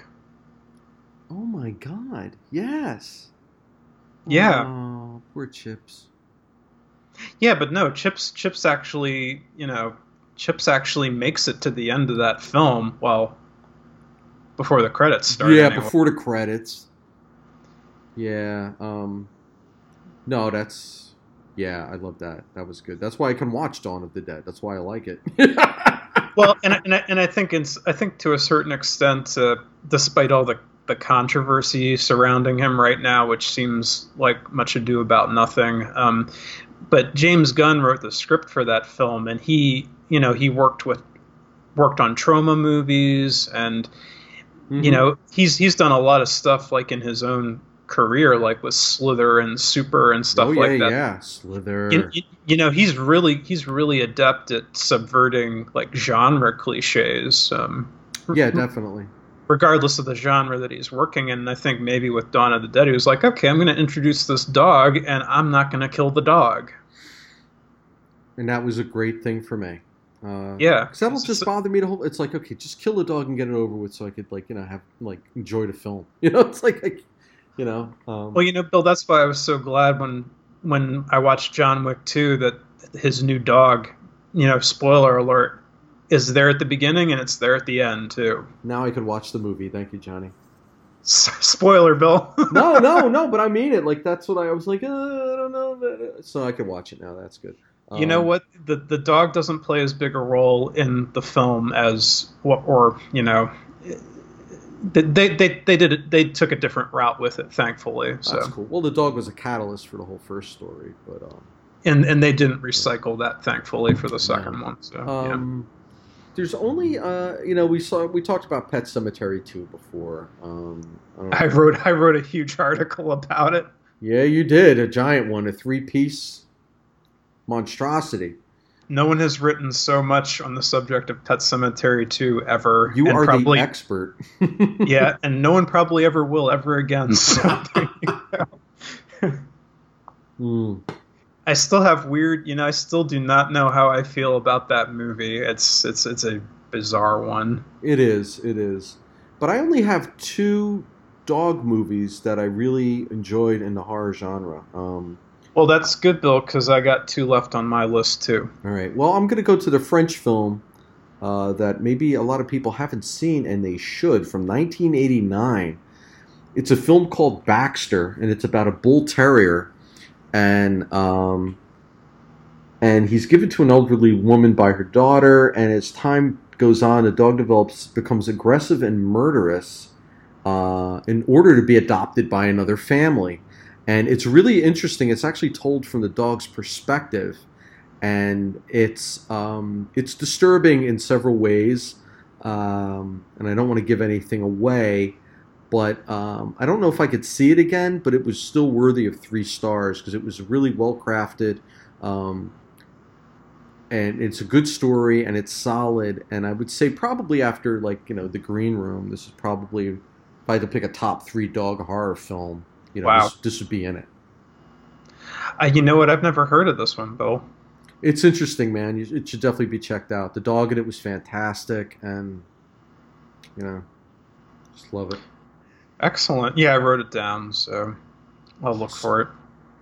Oh my God! Yes. Yeah. Oh, poor Chips. Yeah, but no, Chips Chips actually, you know, Chips actually makes it to the end of that film. Well, before the credits start. Yeah, anyway. before the credits. Yeah. Um. No, that's. Yeah, I love that. That was good. That's why I can watch Dawn of the Dead. That's why I like it. Well, and I- and I, and I think it's I think to a certain extent, uh, despite all the the controversy surrounding him right now, which seems like much ado about nothing. Um, but James Gunn wrote the script for that film, and he, you know, he worked with worked on trauma movies, and Mhm. you know, he's he's done a lot of stuff like in his own career, like with Slither and Super and stuff oh, yeah, like that. yeah, Slither. You, you, you know, he's really he's really adept at subverting like genre cliches. Um, Yeah, definitely. regardless of the genre that he's working in. And I think maybe with Dawn of the Dead, he was like, okay, I'm going to introduce this dog, and I'm not going to kill the dog. And that was a great thing for me. Uh, Yeah. Because that'll It's just just- bother me the whole. It's like, okay, just kill the dog and get it over with, so I could like you know have like enjoy the film. You know, it's like, like you know. Um, Well, you know, Bill, that's why I was so glad when when I watched John Wick two that his new dog, you know, spoiler alert, is there at the beginning and it's there at the end too. now I can watch the movie. Thank you, Johnny. S- spoiler, Bill. No, no, no. But I mean it. Like that's what I, I was like. Uh, I don't know. But, uh, so I can watch it now. That's good. You know Um, what? The the dog doesn't play as big a role in the film as what, or you know, they they they, they did it. They took a different route with it, thankfully. that's So cool. Well, the dog was a catalyst for the whole first story, but um, and and they didn't yeah, recycle that, thankfully, for the no. second one. So yeah, Um, there's only uh, you know, we saw we talked about Pet Cemetery two before. Um, I don't know I if you, wrote I wrote a huge article about it. yeah, you did a giant one, a three piece monstrosity. No one has written so much on the subject of Pet Cemetery two ever, You and are the probably expert. yeah, and no one probably ever will ever again. So there you go. Hmm. I still have weird, you know, I still do not know how I feel about that movie. It's it's it's a bizarre one. It is, it is. But I only have two dog movies that I really enjoyed in the horror genre. Um, Well, that's good, Bill, because I got two left on my list too. all right. Well, I'm going to go to the French film uh, that maybe a lot of people haven't seen, and they should, from nineteen eighty-nine. It's a film called Baxter, and it's about a bull terrier, and um, and he's given to an elderly woman by her daughter. And as time goes on, the dog develops becomes aggressive and murderous uh, in order to be adopted by another family. And it's really interesting. It's actually told from the dog's perspective, and it's um, it's disturbing in several ways. Um, and I don't want to give anything away, but um, I don't know if I could see it again. But it was still worthy of three stars because it was really well crafted. Um, and it's a good story and it's solid. And I would say probably after, like, you know, The Green Room, this is probably, if I had to pick a top three dog horror film, you know, Wow. this, this would be in it. Uh, you know what? I've never heard of this one, Bill. It's interesting, man. You- It should definitely be checked out. The dog in it was fantastic, and you know, just love it. Excellent. Yeah, I wrote it down, so I'll look for it.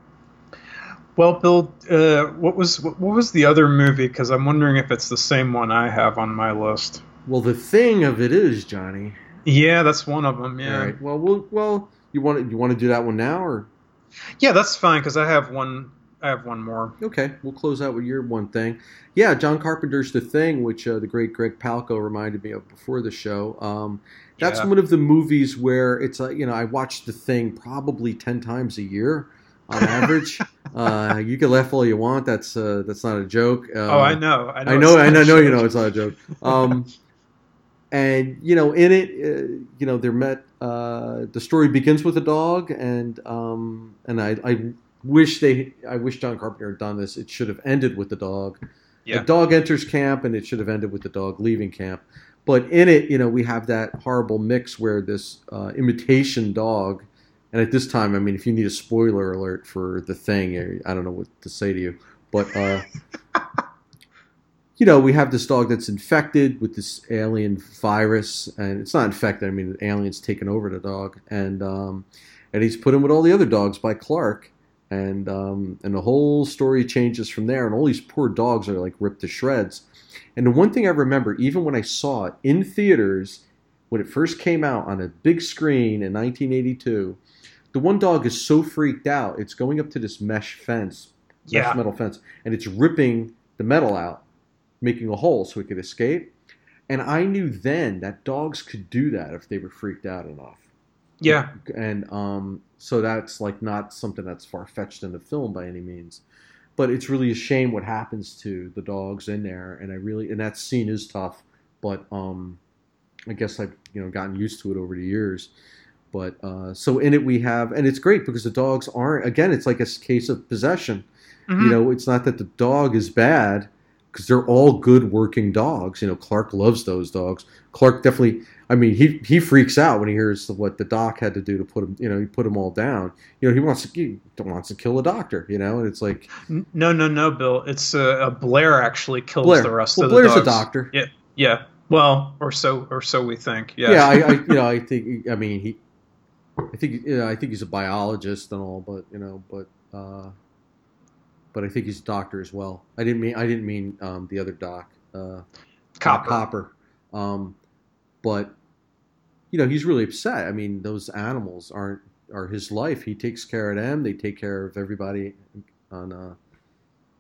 Well, Bill, uh, what was what was the other movie? Because I'm wondering if it's the same one I have on my list. Well, the thing of it is, Johnny. Yeah, that's one of them. All Yeah, right. Well, well, well. You want to you want to do that one now, or yeah, that's fine because I have one. I have one more. okay? We'll close out with your one thing. Yeah, John Carpenter's The Thing, which uh, the great Greg Palco reminded me of before the show. Um, that's Yeah. one of the movies where it's uh, you know, I watch The Thing probably ten times a year on average. uh, you can laugh all you want. That's uh, that's not a joke. Uh, Oh, I know. I know. I it's know, not I a know, know you joke. know it's not a joke. Um, and you know, in it, uh, you know, they're met. Uh, the story begins with a dog, and um, and I, I wish they, I wish John Carpenter had done this. It should have ended with the dog. The Yeah. dog enters camp, and it should have ended with the dog leaving camp. But in it, you know, we have that horrible mix where this uh, imitation dog, and at this time, I mean, if you need a spoiler alert for The Thing, I don't know what to say to you, but. Uh, You know, we have this dog that's infected with this alien virus, and it's not infected. I mean, the alien's taken over the dog, and um, and he's put in with all the other dogs by Clark, and um, and the whole story changes from there. And all these poor dogs are like ripped to shreds. And the one thing I remember, even when I saw it in theaters when it first came out on a big screen in nineteen eighty-two, the one dog is so freaked out, it's going up to this mesh fence, mesh Yeah. metal fence, and it's ripping the metal out, making a hole so it could escape. And I knew then that dogs could do that if they were freaked out enough. Yeah. And um, so that's like not something that's far fetched in the film by any means. But it's really a shame what happens to the dogs in there. And I really, and that scene is tough. But um, I guess I've you know gotten used to it over the years. But uh, so in it we have, and it's great because the dogs aren't. Again, it's like a case of possession. Mhm. You know, it's not that the dog is bad, because they're all good working dogs. You know, Clark loves those dogs. Clark definitely, I mean, he he freaks out when he hears what the doc had to do to put him, you know, he put them all down. You know, he wants to he wants to kill a doctor, you know, and it's like, N- No, no, no, Bill. It's uh, Blair actually kills Blair. the rest Well, of the Blair's dogs. a doctor. Yeah, yeah. Well, or so, or so we think. Yeah. Yeah, I, I you know, I think, I mean, he, I think, you know, I think he's a biologist and all, but, you know, but, uh, but I think he's a doctor as well. I didn't mean, I didn't mean um, the other doc, uh, Copper. Copper. Um, but you know, he's really upset. I mean, those animals aren't are his life. He takes care of them. They take care of everybody on uh,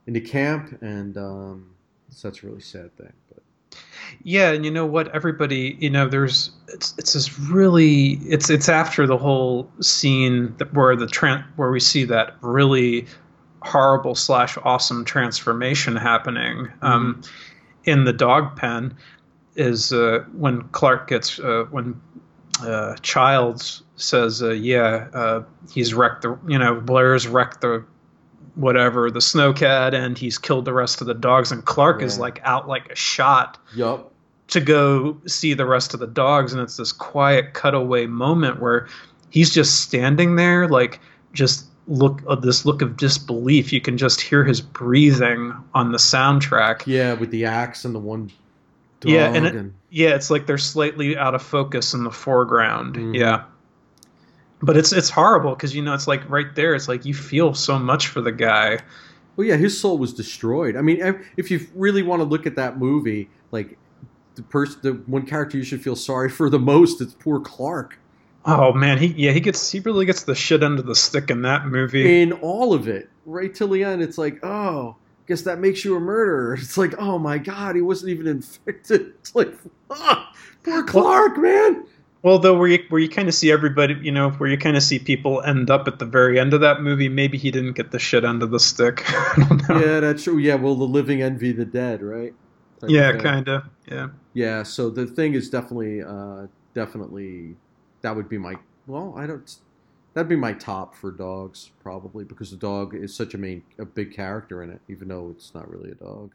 into camp, and um, so that's a really sad thing. But Yeah, and you know what? Everybody, you know, there's it's it's this really it's it's after the whole scene that where the tran where we see that really horrible slash awesome transformation happening um, mm-hmm. in the dog pen is uh, when Clark gets uh, when uh, Childs says, uh, "Yeah, uh, he's wrecked the you know Blair's wrecked the." Whatever the snowcat and he's killed the rest of the dogs and Clark Yeah. is like out like a shot Yup. to go see the rest of the dogs, and it's this quiet cutaway moment where he's just standing there like just look of uh, this look of disbelief. You can just hear his breathing on the soundtrack. Yeah, with the axe and the one dog. Yeah, and, it, and... yeah, it's like they're slightly out of focus in the foreground. Mm-hmm. Yeah. But it's it's horrible because, you know, it's like right there. It's like you feel so much for the guy. Well, yeah, his soul was destroyed. I mean, if you really want to look at that movie, like the person, the one character you should feel sorry for the most, it's poor Clark. Oh man, he yeah he gets he really gets the shit end of the stick in that movie. In all of it, right till the end, it's like, oh, guess that makes you a murderer. It's like, oh my god, he wasn't even infected. It's like, ah, poor Clark, man. Well, though, where you where you kind of see everybody, you know, where you kind of see people end up at the very end of that movie, maybe he didn't get the shit end of the stick. I don't know. Yeah, that's true. Yeah, well, the living envy the dead, right? Type yeah, of kind of. Yeah. Yeah. So the thing is definitely, uh, definitely, that would be my. Well, I don't. That'd be my top for dogs, probably, because the dog is such a main, a big character in it, even though it's not really a dog.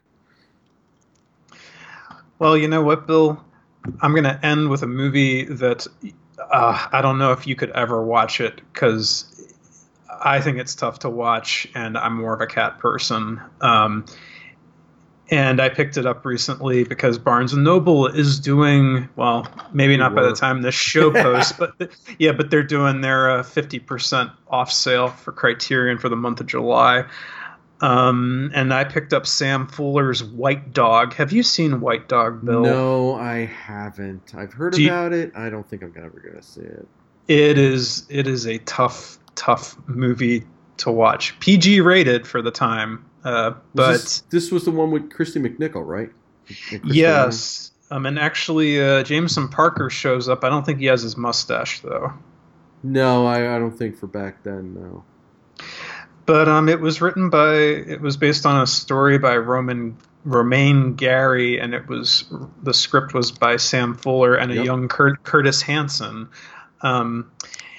Well, you know what, Bill? I'm going to end with a movie that uh, I don't know if you could ever watch it because I think it's tough to watch, and I'm more of a cat person. Um, and I picked it up recently because Barnes and Noble is doing, well, maybe not by the time this show posts, but yeah, but they're doing their uh, fifty percent off sale for Criterion for the month of July. Um, and I picked up Sam Fuller's White Dog. Have you seen White Dog, Bill? No, I haven't. I've heard Do about you, it. I don't think I'm ever going to see it. It is it is a tough, tough movie to watch. P G rated for the time. Uh, but this, this was the one with Christy McNichol, right? Yes. Um, and actually, uh, Jameson Parker shows up. I don't think he has his mustache, though. No, I, I don't think for back then, no. But um, it was written by, it was based on a story by Roman Romaine Gary, and it was the script was by Sam Fuller and a yep. young Curt, Curtis Hanson. Um,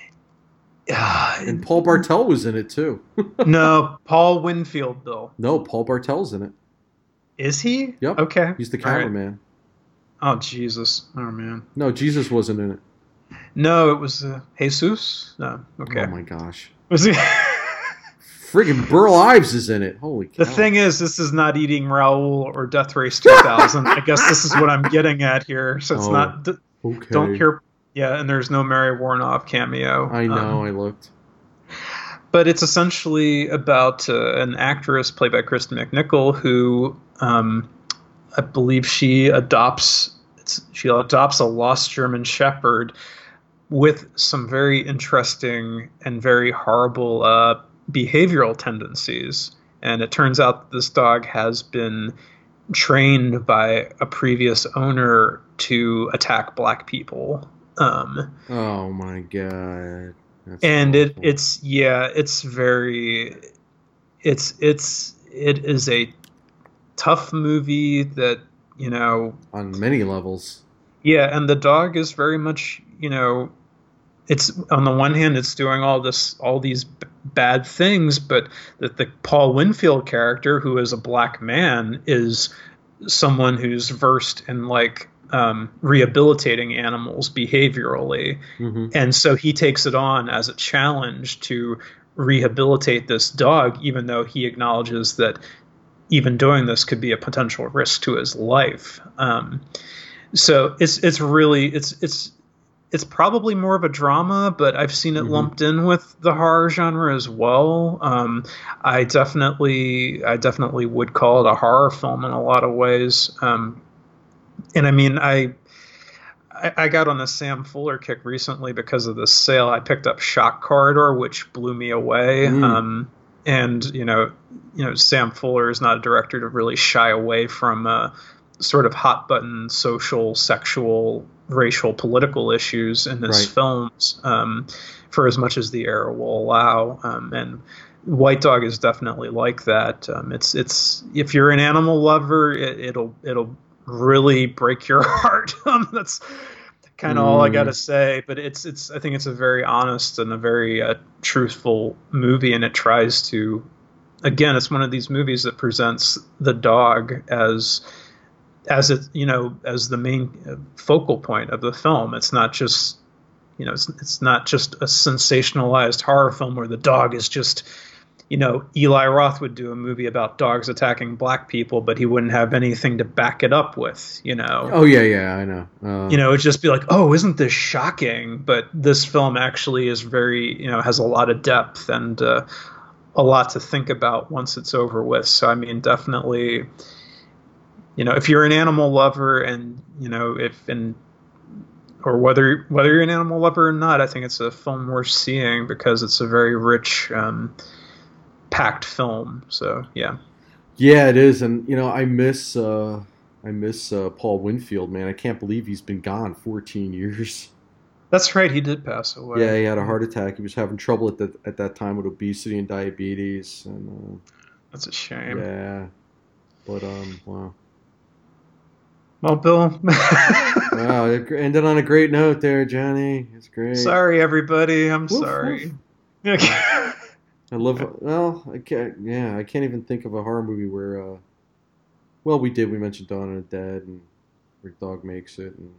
and Paul Bartel was in it too. No, Paul Winfield, Bill. No, Paul Bartel's in it. Is he? Yep. Okay. He's the cameraman. Right. Oh Jesus! Oh man. No, Jesus wasn't in it. No, it was uh, Jesus. No. Okay. Oh my gosh. Was he? Friggin' Burl Ives is in it. Holy cow. The thing is, this is not Eating Raoul or Death Race two thousand. I guess this is what I'm getting at here. So it's oh, not. D- okay. Don't hear. Yeah, and there's no Mary Warnoff cameo. I know. Um, I looked. But it's essentially about uh, an actress played by Kristen McNichol who, um, I believe, she adopts. It's, she adopts a lost German Shepherd with some very interesting and very horrible uh, behavioral tendencies. And it turns out that this dog has been trained by a previous owner to attack black people. Um, oh my god! That's and awful. it it's yeah it's very it's it's it is a tough movie that, you know, on many levels. Yeah, and the dog is very much, you know, it's on the one hand it's doing all this all these b- bad things, but that the Paul Winfield character, who is a black man, is someone who's versed in like um, rehabilitating animals behaviorally, mm-hmm. and so he takes it on as a challenge to rehabilitate this dog, even though he acknowledges that even doing this could be a potential risk to his life. Um, so it's it's really it's it's it's probably more of a drama, but I've seen it mm-hmm. lumped in with the horror genre as well. Um, I definitely I definitely would call it a horror film in a lot of ways. Um, and I mean, I, I I got on a Sam Fuller kick recently because of this sale. I picked up Shock Corridor, which blew me away. Mm. Um, and you know, you know, Sam Fuller is not a director to really shy away from uh, sort of hot button social, sexual, racial, political issues in his Right. films, um, for as much as the era will allow. Um, and White Dog is definitely like that. Um, it's it's if you're an animal lover, it, it'll it'll really break your heart. Um, that's kind of all I got to Mm, say. But it's it's I think it's a very honest and a very uh, truthful movie, and it tries to. Again, it's one of these movies that presents the dog as as it you know as the main uh, focal point of the film. It's not just you know it's it's not just a sensationalized horror film where the dog is just you know Eli Roth would do a movie about dogs attacking black people, but he wouldn't have anything to back it up with. You know, oh yeah, yeah, I know. Uh, you know, it'd just be like, oh, isn't this shocking? But this film actually is very, you know, has a lot of depth and uh, a lot to think about once it's over with. So, I mean, definitely, you know, if you're an animal lover and, you know, if, and, or whether, whether you're an animal lover or not, I think it's a film worth seeing because it's a very rich, um, packed film. So, yeah. yeah, it is, and you know, I miss uh, I miss uh, Paul Winfield, man. I can't believe he's been gone fourteen years. That's right. He did pass Yeah, away. he had a heart attack. He was having trouble at that at that time with obesity and diabetes, and That's a uh, shame. yeah, but um, wow. Well, Bill, Wow, it ended on a great note there, Johnny. It's great. sorry, everybody. I'm Woof woof. sorry. I love. Well, I can't. Yeah, I can't even think of a horror movie where. Uh, well, we did. We mentioned Dawn of the Dead, and where dog makes it, and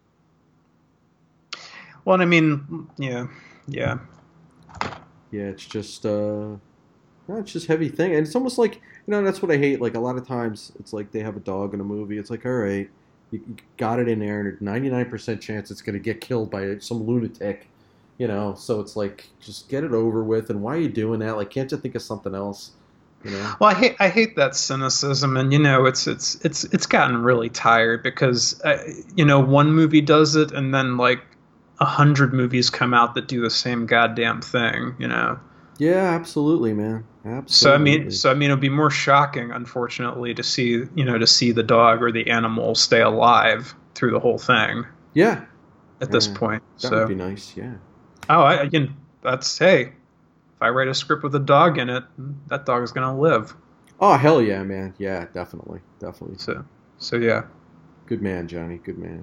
Well, I mean, yeah, yeah. yeah, it's just. Uh, no, it's just heavy thing, and it's almost like you know that's what I hate. Like a lot of times, it's like they have a dog in a movie. It's like, all right, you, you got it in there, and ninety nine percent chance it's going to get killed by some lunatic. You know, so it's like just get it over with. And why are you doing that? Like, can't you think of something else? You know? Well, I hate I hate that cynicism, and you know, it's it's it's it's gotten really tired because uh, you know one movie does it, and then like a hundred movies come out that do the same goddamn thing. You know. Yeah, absolutely, man. So I mean, Absolutely. so I mean, it'd be more shocking, unfortunately, to see you know to see the dog or the animal stay alive through the whole thing Yeah, at this yeah, point. that would So, be nice. Yeah. oh, I again, that's hey, if I write a script with a dog in it, that dog is gonna live. Oh hell yeah, man. Yeah, definitely, definitely. So, so yeah. Good man, Johnny. Good man.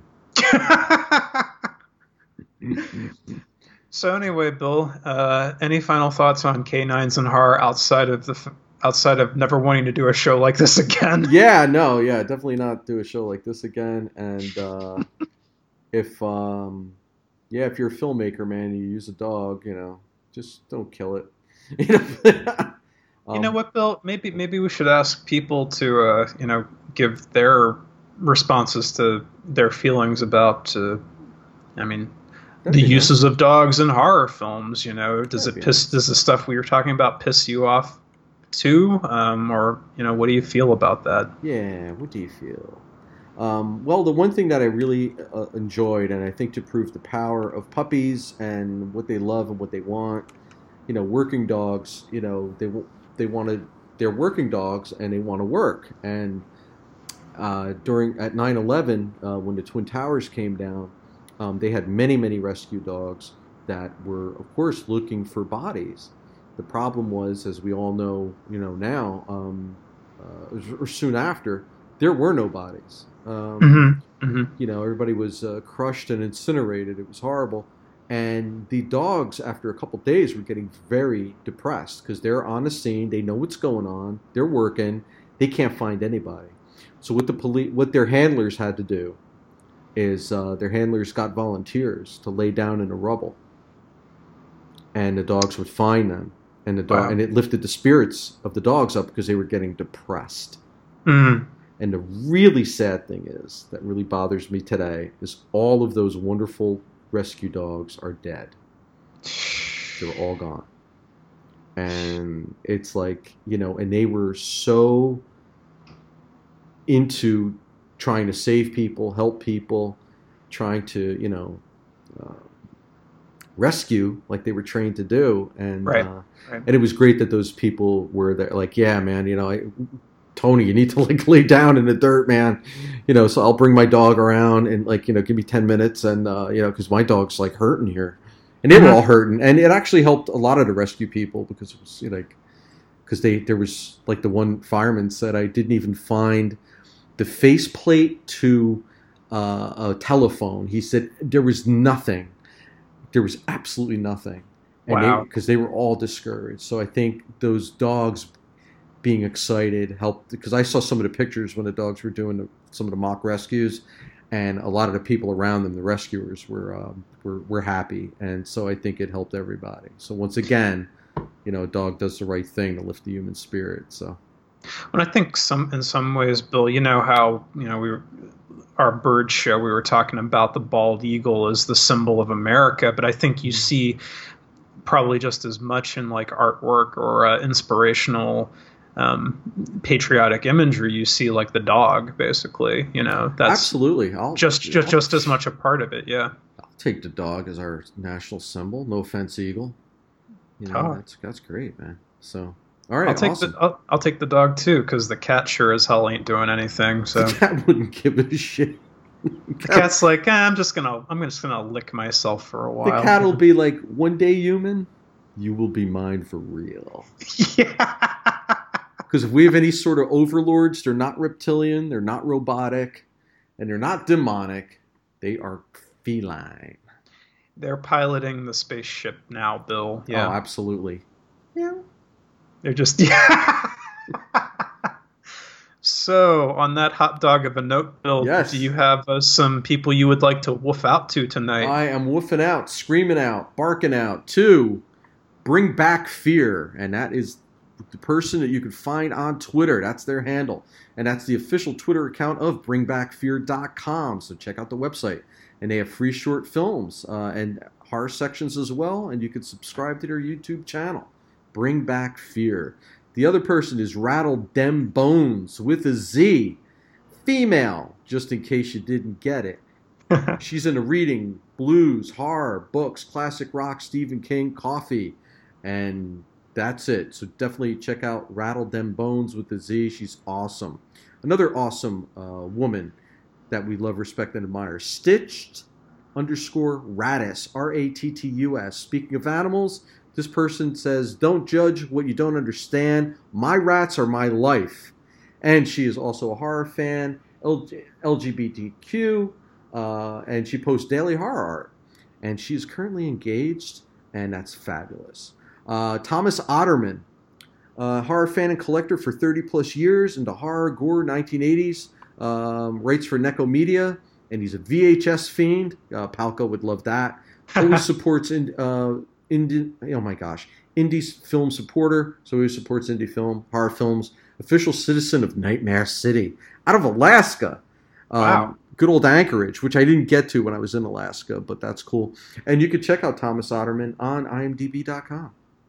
So anyway, Bill, uh, any final thoughts on canines and horror outside of the f- outside of never wanting to do a show like this again? Yeah, no, yeah, definitely not do a show like this again. And uh, if, um, yeah, if you're a filmmaker, man, you use a dog, you know, just don't kill it. You know? You know um, what, Bill? Maybe maybe we should ask people to uh, you know give their responses to their feelings about. Uh, I mean, that'd the be uses nice. of dogs in horror films. You know, does That'd it be piss? nice. Does the stuff we were talking about piss you off too? Um, or you know, what do you feel about that? Yeah, what do you feel? Um, well, the one thing that I really uh, enjoyed, and I think to prove the power of puppies and what they love and what they want, you know, working dogs, you know, they w- they wanted they're working dogs and they want to work. And uh, during at nine eleven, uh, when the Twin Towers came down, um, they had many many rescue dogs that were, of course, looking for bodies. The problem was, as we all know, you know now, um, uh, or soon after, there were no bodies. Um, Hmm. Hmm. you know, everybody was uh, crushed and incinerated. It was horrible. And the dogs, after a couple days, were getting very depressed because they're on the scene. They know what's going on. They're working. They can't find anybody. So what the police, what their handlers had to do is uh, their handlers got volunteers to lay down in the rubble, and the dogs would find them, and the dog, Wow. and it lifted the spirits of the dogs up because they were getting depressed. Mm. And the really sad thing is, that really bothers me today, is all of those wonderful rescue dogs are dead. They're all gone. And it's like, you know, and they were so into trying to save people, help people, trying to, you know, uh, rescue like they were trained to do. And Right. uh, Right. and it was great that those people were there. Like, yeah, man, you know, I, Tony, you need to like lay down in the dirt, man. You know, so I'll bring my dog around and like, you know, give me ten minutes, and uh, you know, because my dog's like hurting here, and they were all hurting, and it actually helped a lot of the rescue people because it was, you know, like, because they there was like the one fireman said, I didn't even find the faceplate to uh, a telephone. He said there was nothing. There was absolutely nothing. And Wow. Because they, they were all discouraged. So I think those dogs being excited helped, because I saw some of the pictures when the dogs were doing the, some of the mock rescues, and a lot of the people around them, the rescuers, were, um, were were happy. And so I think it helped everybody. So once again, you know, a dog does the right thing to lift the human spirit. So. And I think some in some ways, Bill, you know how, you know, we were, our bird show, we were talking about the bald eagle as the symbol of America, but I think you see probably just as much in like artwork or uh, inspirational um, patriotic imagery. You see like the dog, basically, you know, that's Absolutely. I'll, just just I'll, just as much a part of it. Yeah. I'll take the dog as our national symbol. No offense, eagle. You know, Oh. that's that's great, man. So, all right, I'll take awesome. the I'll, I'll take the dog too, because the cat sure as hell ain't doing anything. So The cat wouldn't give a shit. the cat's like, eh, I'm just gonna I'm just gonna lick myself for a The while. cat will be like, one day, human, you will be mine for real. Yeah. Because if we have any sort of overlords, they're not reptilian, they're not robotic, and they're not demonic. They are feline. They're piloting the spaceship now, Bill. Yeah. Oh, absolutely. Yeah. They're just yeah. So, on that hot dog of a note, Bill, Yes. do you have uh, some people you would like to woof out to tonight? I am woofing out, screaming out, barking out to Bring Back Fear. And that is the person that you can find on Twitter. That's their handle. And that's the official Twitter account of bring back fear dot com. So check out the website. And they have free short films uh, and horror sections as well. And you can subscribe to their YouTube channel. Bring Back Fear. The other person is Rattle Dem Bones with a Z. Female, just in case you didn't get it. She's into reading blues, horror, books, classic rock, Stephen King, coffee, and that's it. So definitely check out Rattle Dem Bones with a Z. She's awesome. Another awesome uh, woman that we love, respect, and admire. Stitched underscore Rattus, R A T T U S. Speaking of animals, this person says, don't judge what you don't understand. My rats are my life. And she is also a horror fan, L G B T Q, uh, and she posts daily horror art. And she's currently engaged, and that's fabulous. Uh, Thomas Otterman, uh, horror fan and collector for thirty plus years, into horror, gore, nineteen eighties, um, writes for Neko Media, and he's a V H S fiend. Uh, Palco would love that. Always supports in, uh, indie, oh my gosh, indie film supporter, so he supports indie film, horror films. Official citizen of Nightmare City, out of Alaska. Um, Wow. Good old Anchorage, which I didn't get to when I was in Alaska, but that's cool. And you can check out Thomas Otterman on I M D B dot com.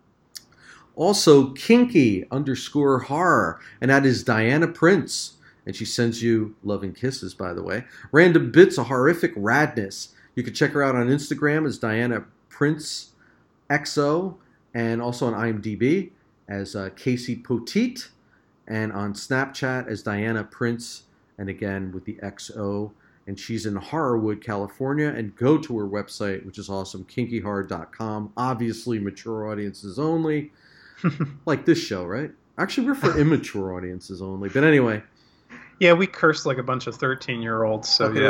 Also, Kinky underscore horror, and that is Diana Prince. And she sends you love and kisses, by the way. Random bits of horrific radness. You can check her out on Instagram as Diana Prince X O, and also on I M D B as uh, Casey Poteet, and on Snapchat as Diana Prince, and again with the X O. And she's in Horrorwood, California. And go to her website, which is awesome, kinky horror dot com. Obviously, mature audiences only. Like this show, right? Actually, we're for immature audiences only. But anyway. Yeah, we cursed like a bunch of thirteen-year-olds, so Okay.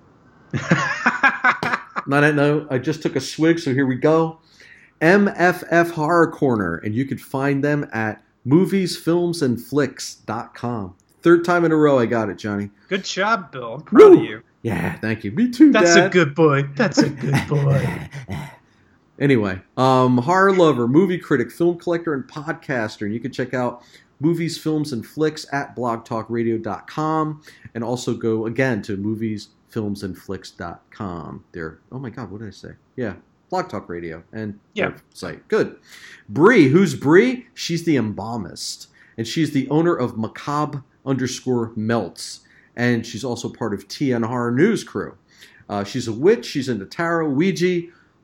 yeah. Not at no. I just took a swig, so here we go. M F F Horror Corner, and you can find them at movies films and flicks dot com. Third time in a row I got it, Johnny. Good job, Bill. I'm proud Woo! of you. Yeah, thank you. Me too, That's Dad. a good boy. That's a good boy. Anyway, um, horror lover, movie critic, film collector, and podcaster. And you can check out Movies, Films, and Flicks at blog talk radio dot com. And also go, again, to movies films and flicks dot com. There. Oh, my God, what did I say? Yeah, Blog Talk Radio and Yeah. their site. Good. Bree. Who's Bree? She's the embalmist. And she's the owner of Macabre underscore Melts. And she's also part of T N Horror News Crew. Uh, she's a witch. She's into tarot, Ouija,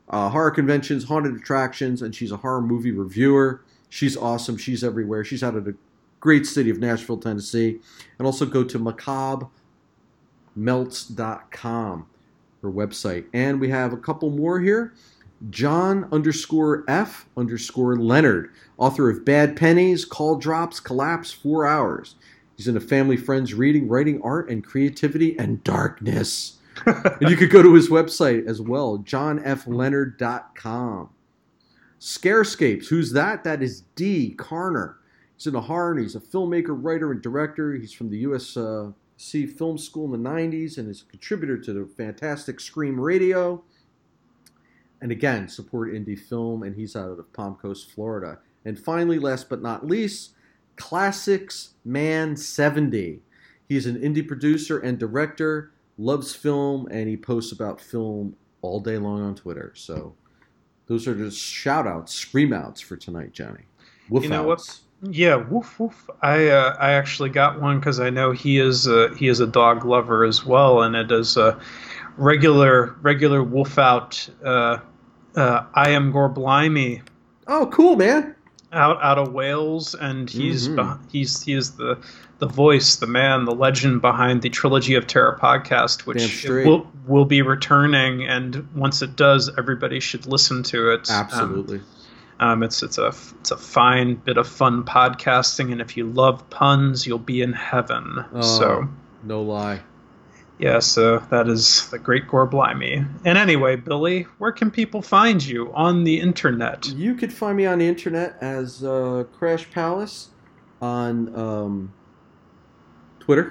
uh, horror conventions, haunted attractions, and she's a horror movie reviewer. She's awesome. She's everywhere. She's out of the great city of Nashville, Tennessee. And also go to macabre melts dot com, her website. And we have a couple more here. John underscore F underscore Leonard, author of Bad Pennies, Call Drops, Collapse, Four Hours. He's into family, friends, reading, writing, art, and creativity, and darkness. And you could go to his website as well, john f leonard dot com. Scarescapes, who's that? That is D. Carner. He's into horror, and he's a filmmaker, writer, and director. He's from the U S uh, C Film School in the nineties and is a contributor to the fantastic Scream Radio. And again, support indie film, and he's out of Palm Coast, Florida. And finally, last but not least, Classics Man seventy. He's an indie producer and director, loves film, and he posts about film all day long on Twitter. So those are just shout-outs, scream-outs for tonight, Johnny. Woof You know outs. what? Yeah, woof woof. I uh, I actually got one because I know he is a, he is a dog lover as well, and it is a regular regular woof out. Uh, uh, I am Gorblimey. Oh, cool, man. Out out of Wales, and he's Mhm. beh- he's he is the the voice, the man, the legend behind the Trilogy of Terror podcast, Damn which straight. will will be returning. And once it does, everybody should listen to it. Um, Absolutely. Um, it's it's a it's a fine bit of fun podcasting, and if you love puns, you'll be in heaven. Oh, So no lie. yeah, so that is the great Gorblimey. And anyway, Billy, where can people find you on the internet? You could find me on the internet as uh, Crash Palace on um, Twitter.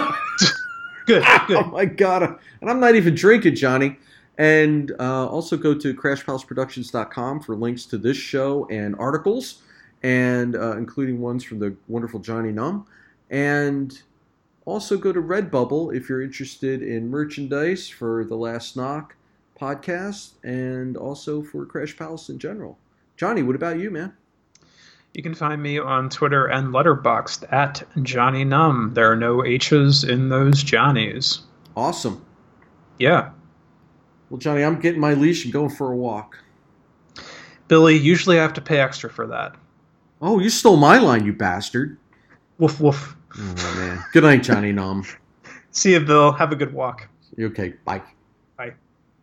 Good, Oh good. my god! And I'm not even drinking, Johnny. And uh, also go to crash palace productions dot com for links to this show and articles, and uh, including ones from the wonderful Johnny Numb. And also go to Redbubble if you're interested in merchandise for the Last Knock podcast, and also for Crash Palace in general. Johnny, what about you, man? You can find me on Twitter and Letterboxd at Johnny Numb. There are no H's in those Johnnies. Awesome. Yeah. Well, Johnny, I'm getting my leash and going for a walk. Billy, usually I have to pay extra for that. Oh, you stole my line, you bastard. Woof, woof. Oh, man. Good night, Johnny Numb. See you, Bill. Have a good walk. Okay, bye.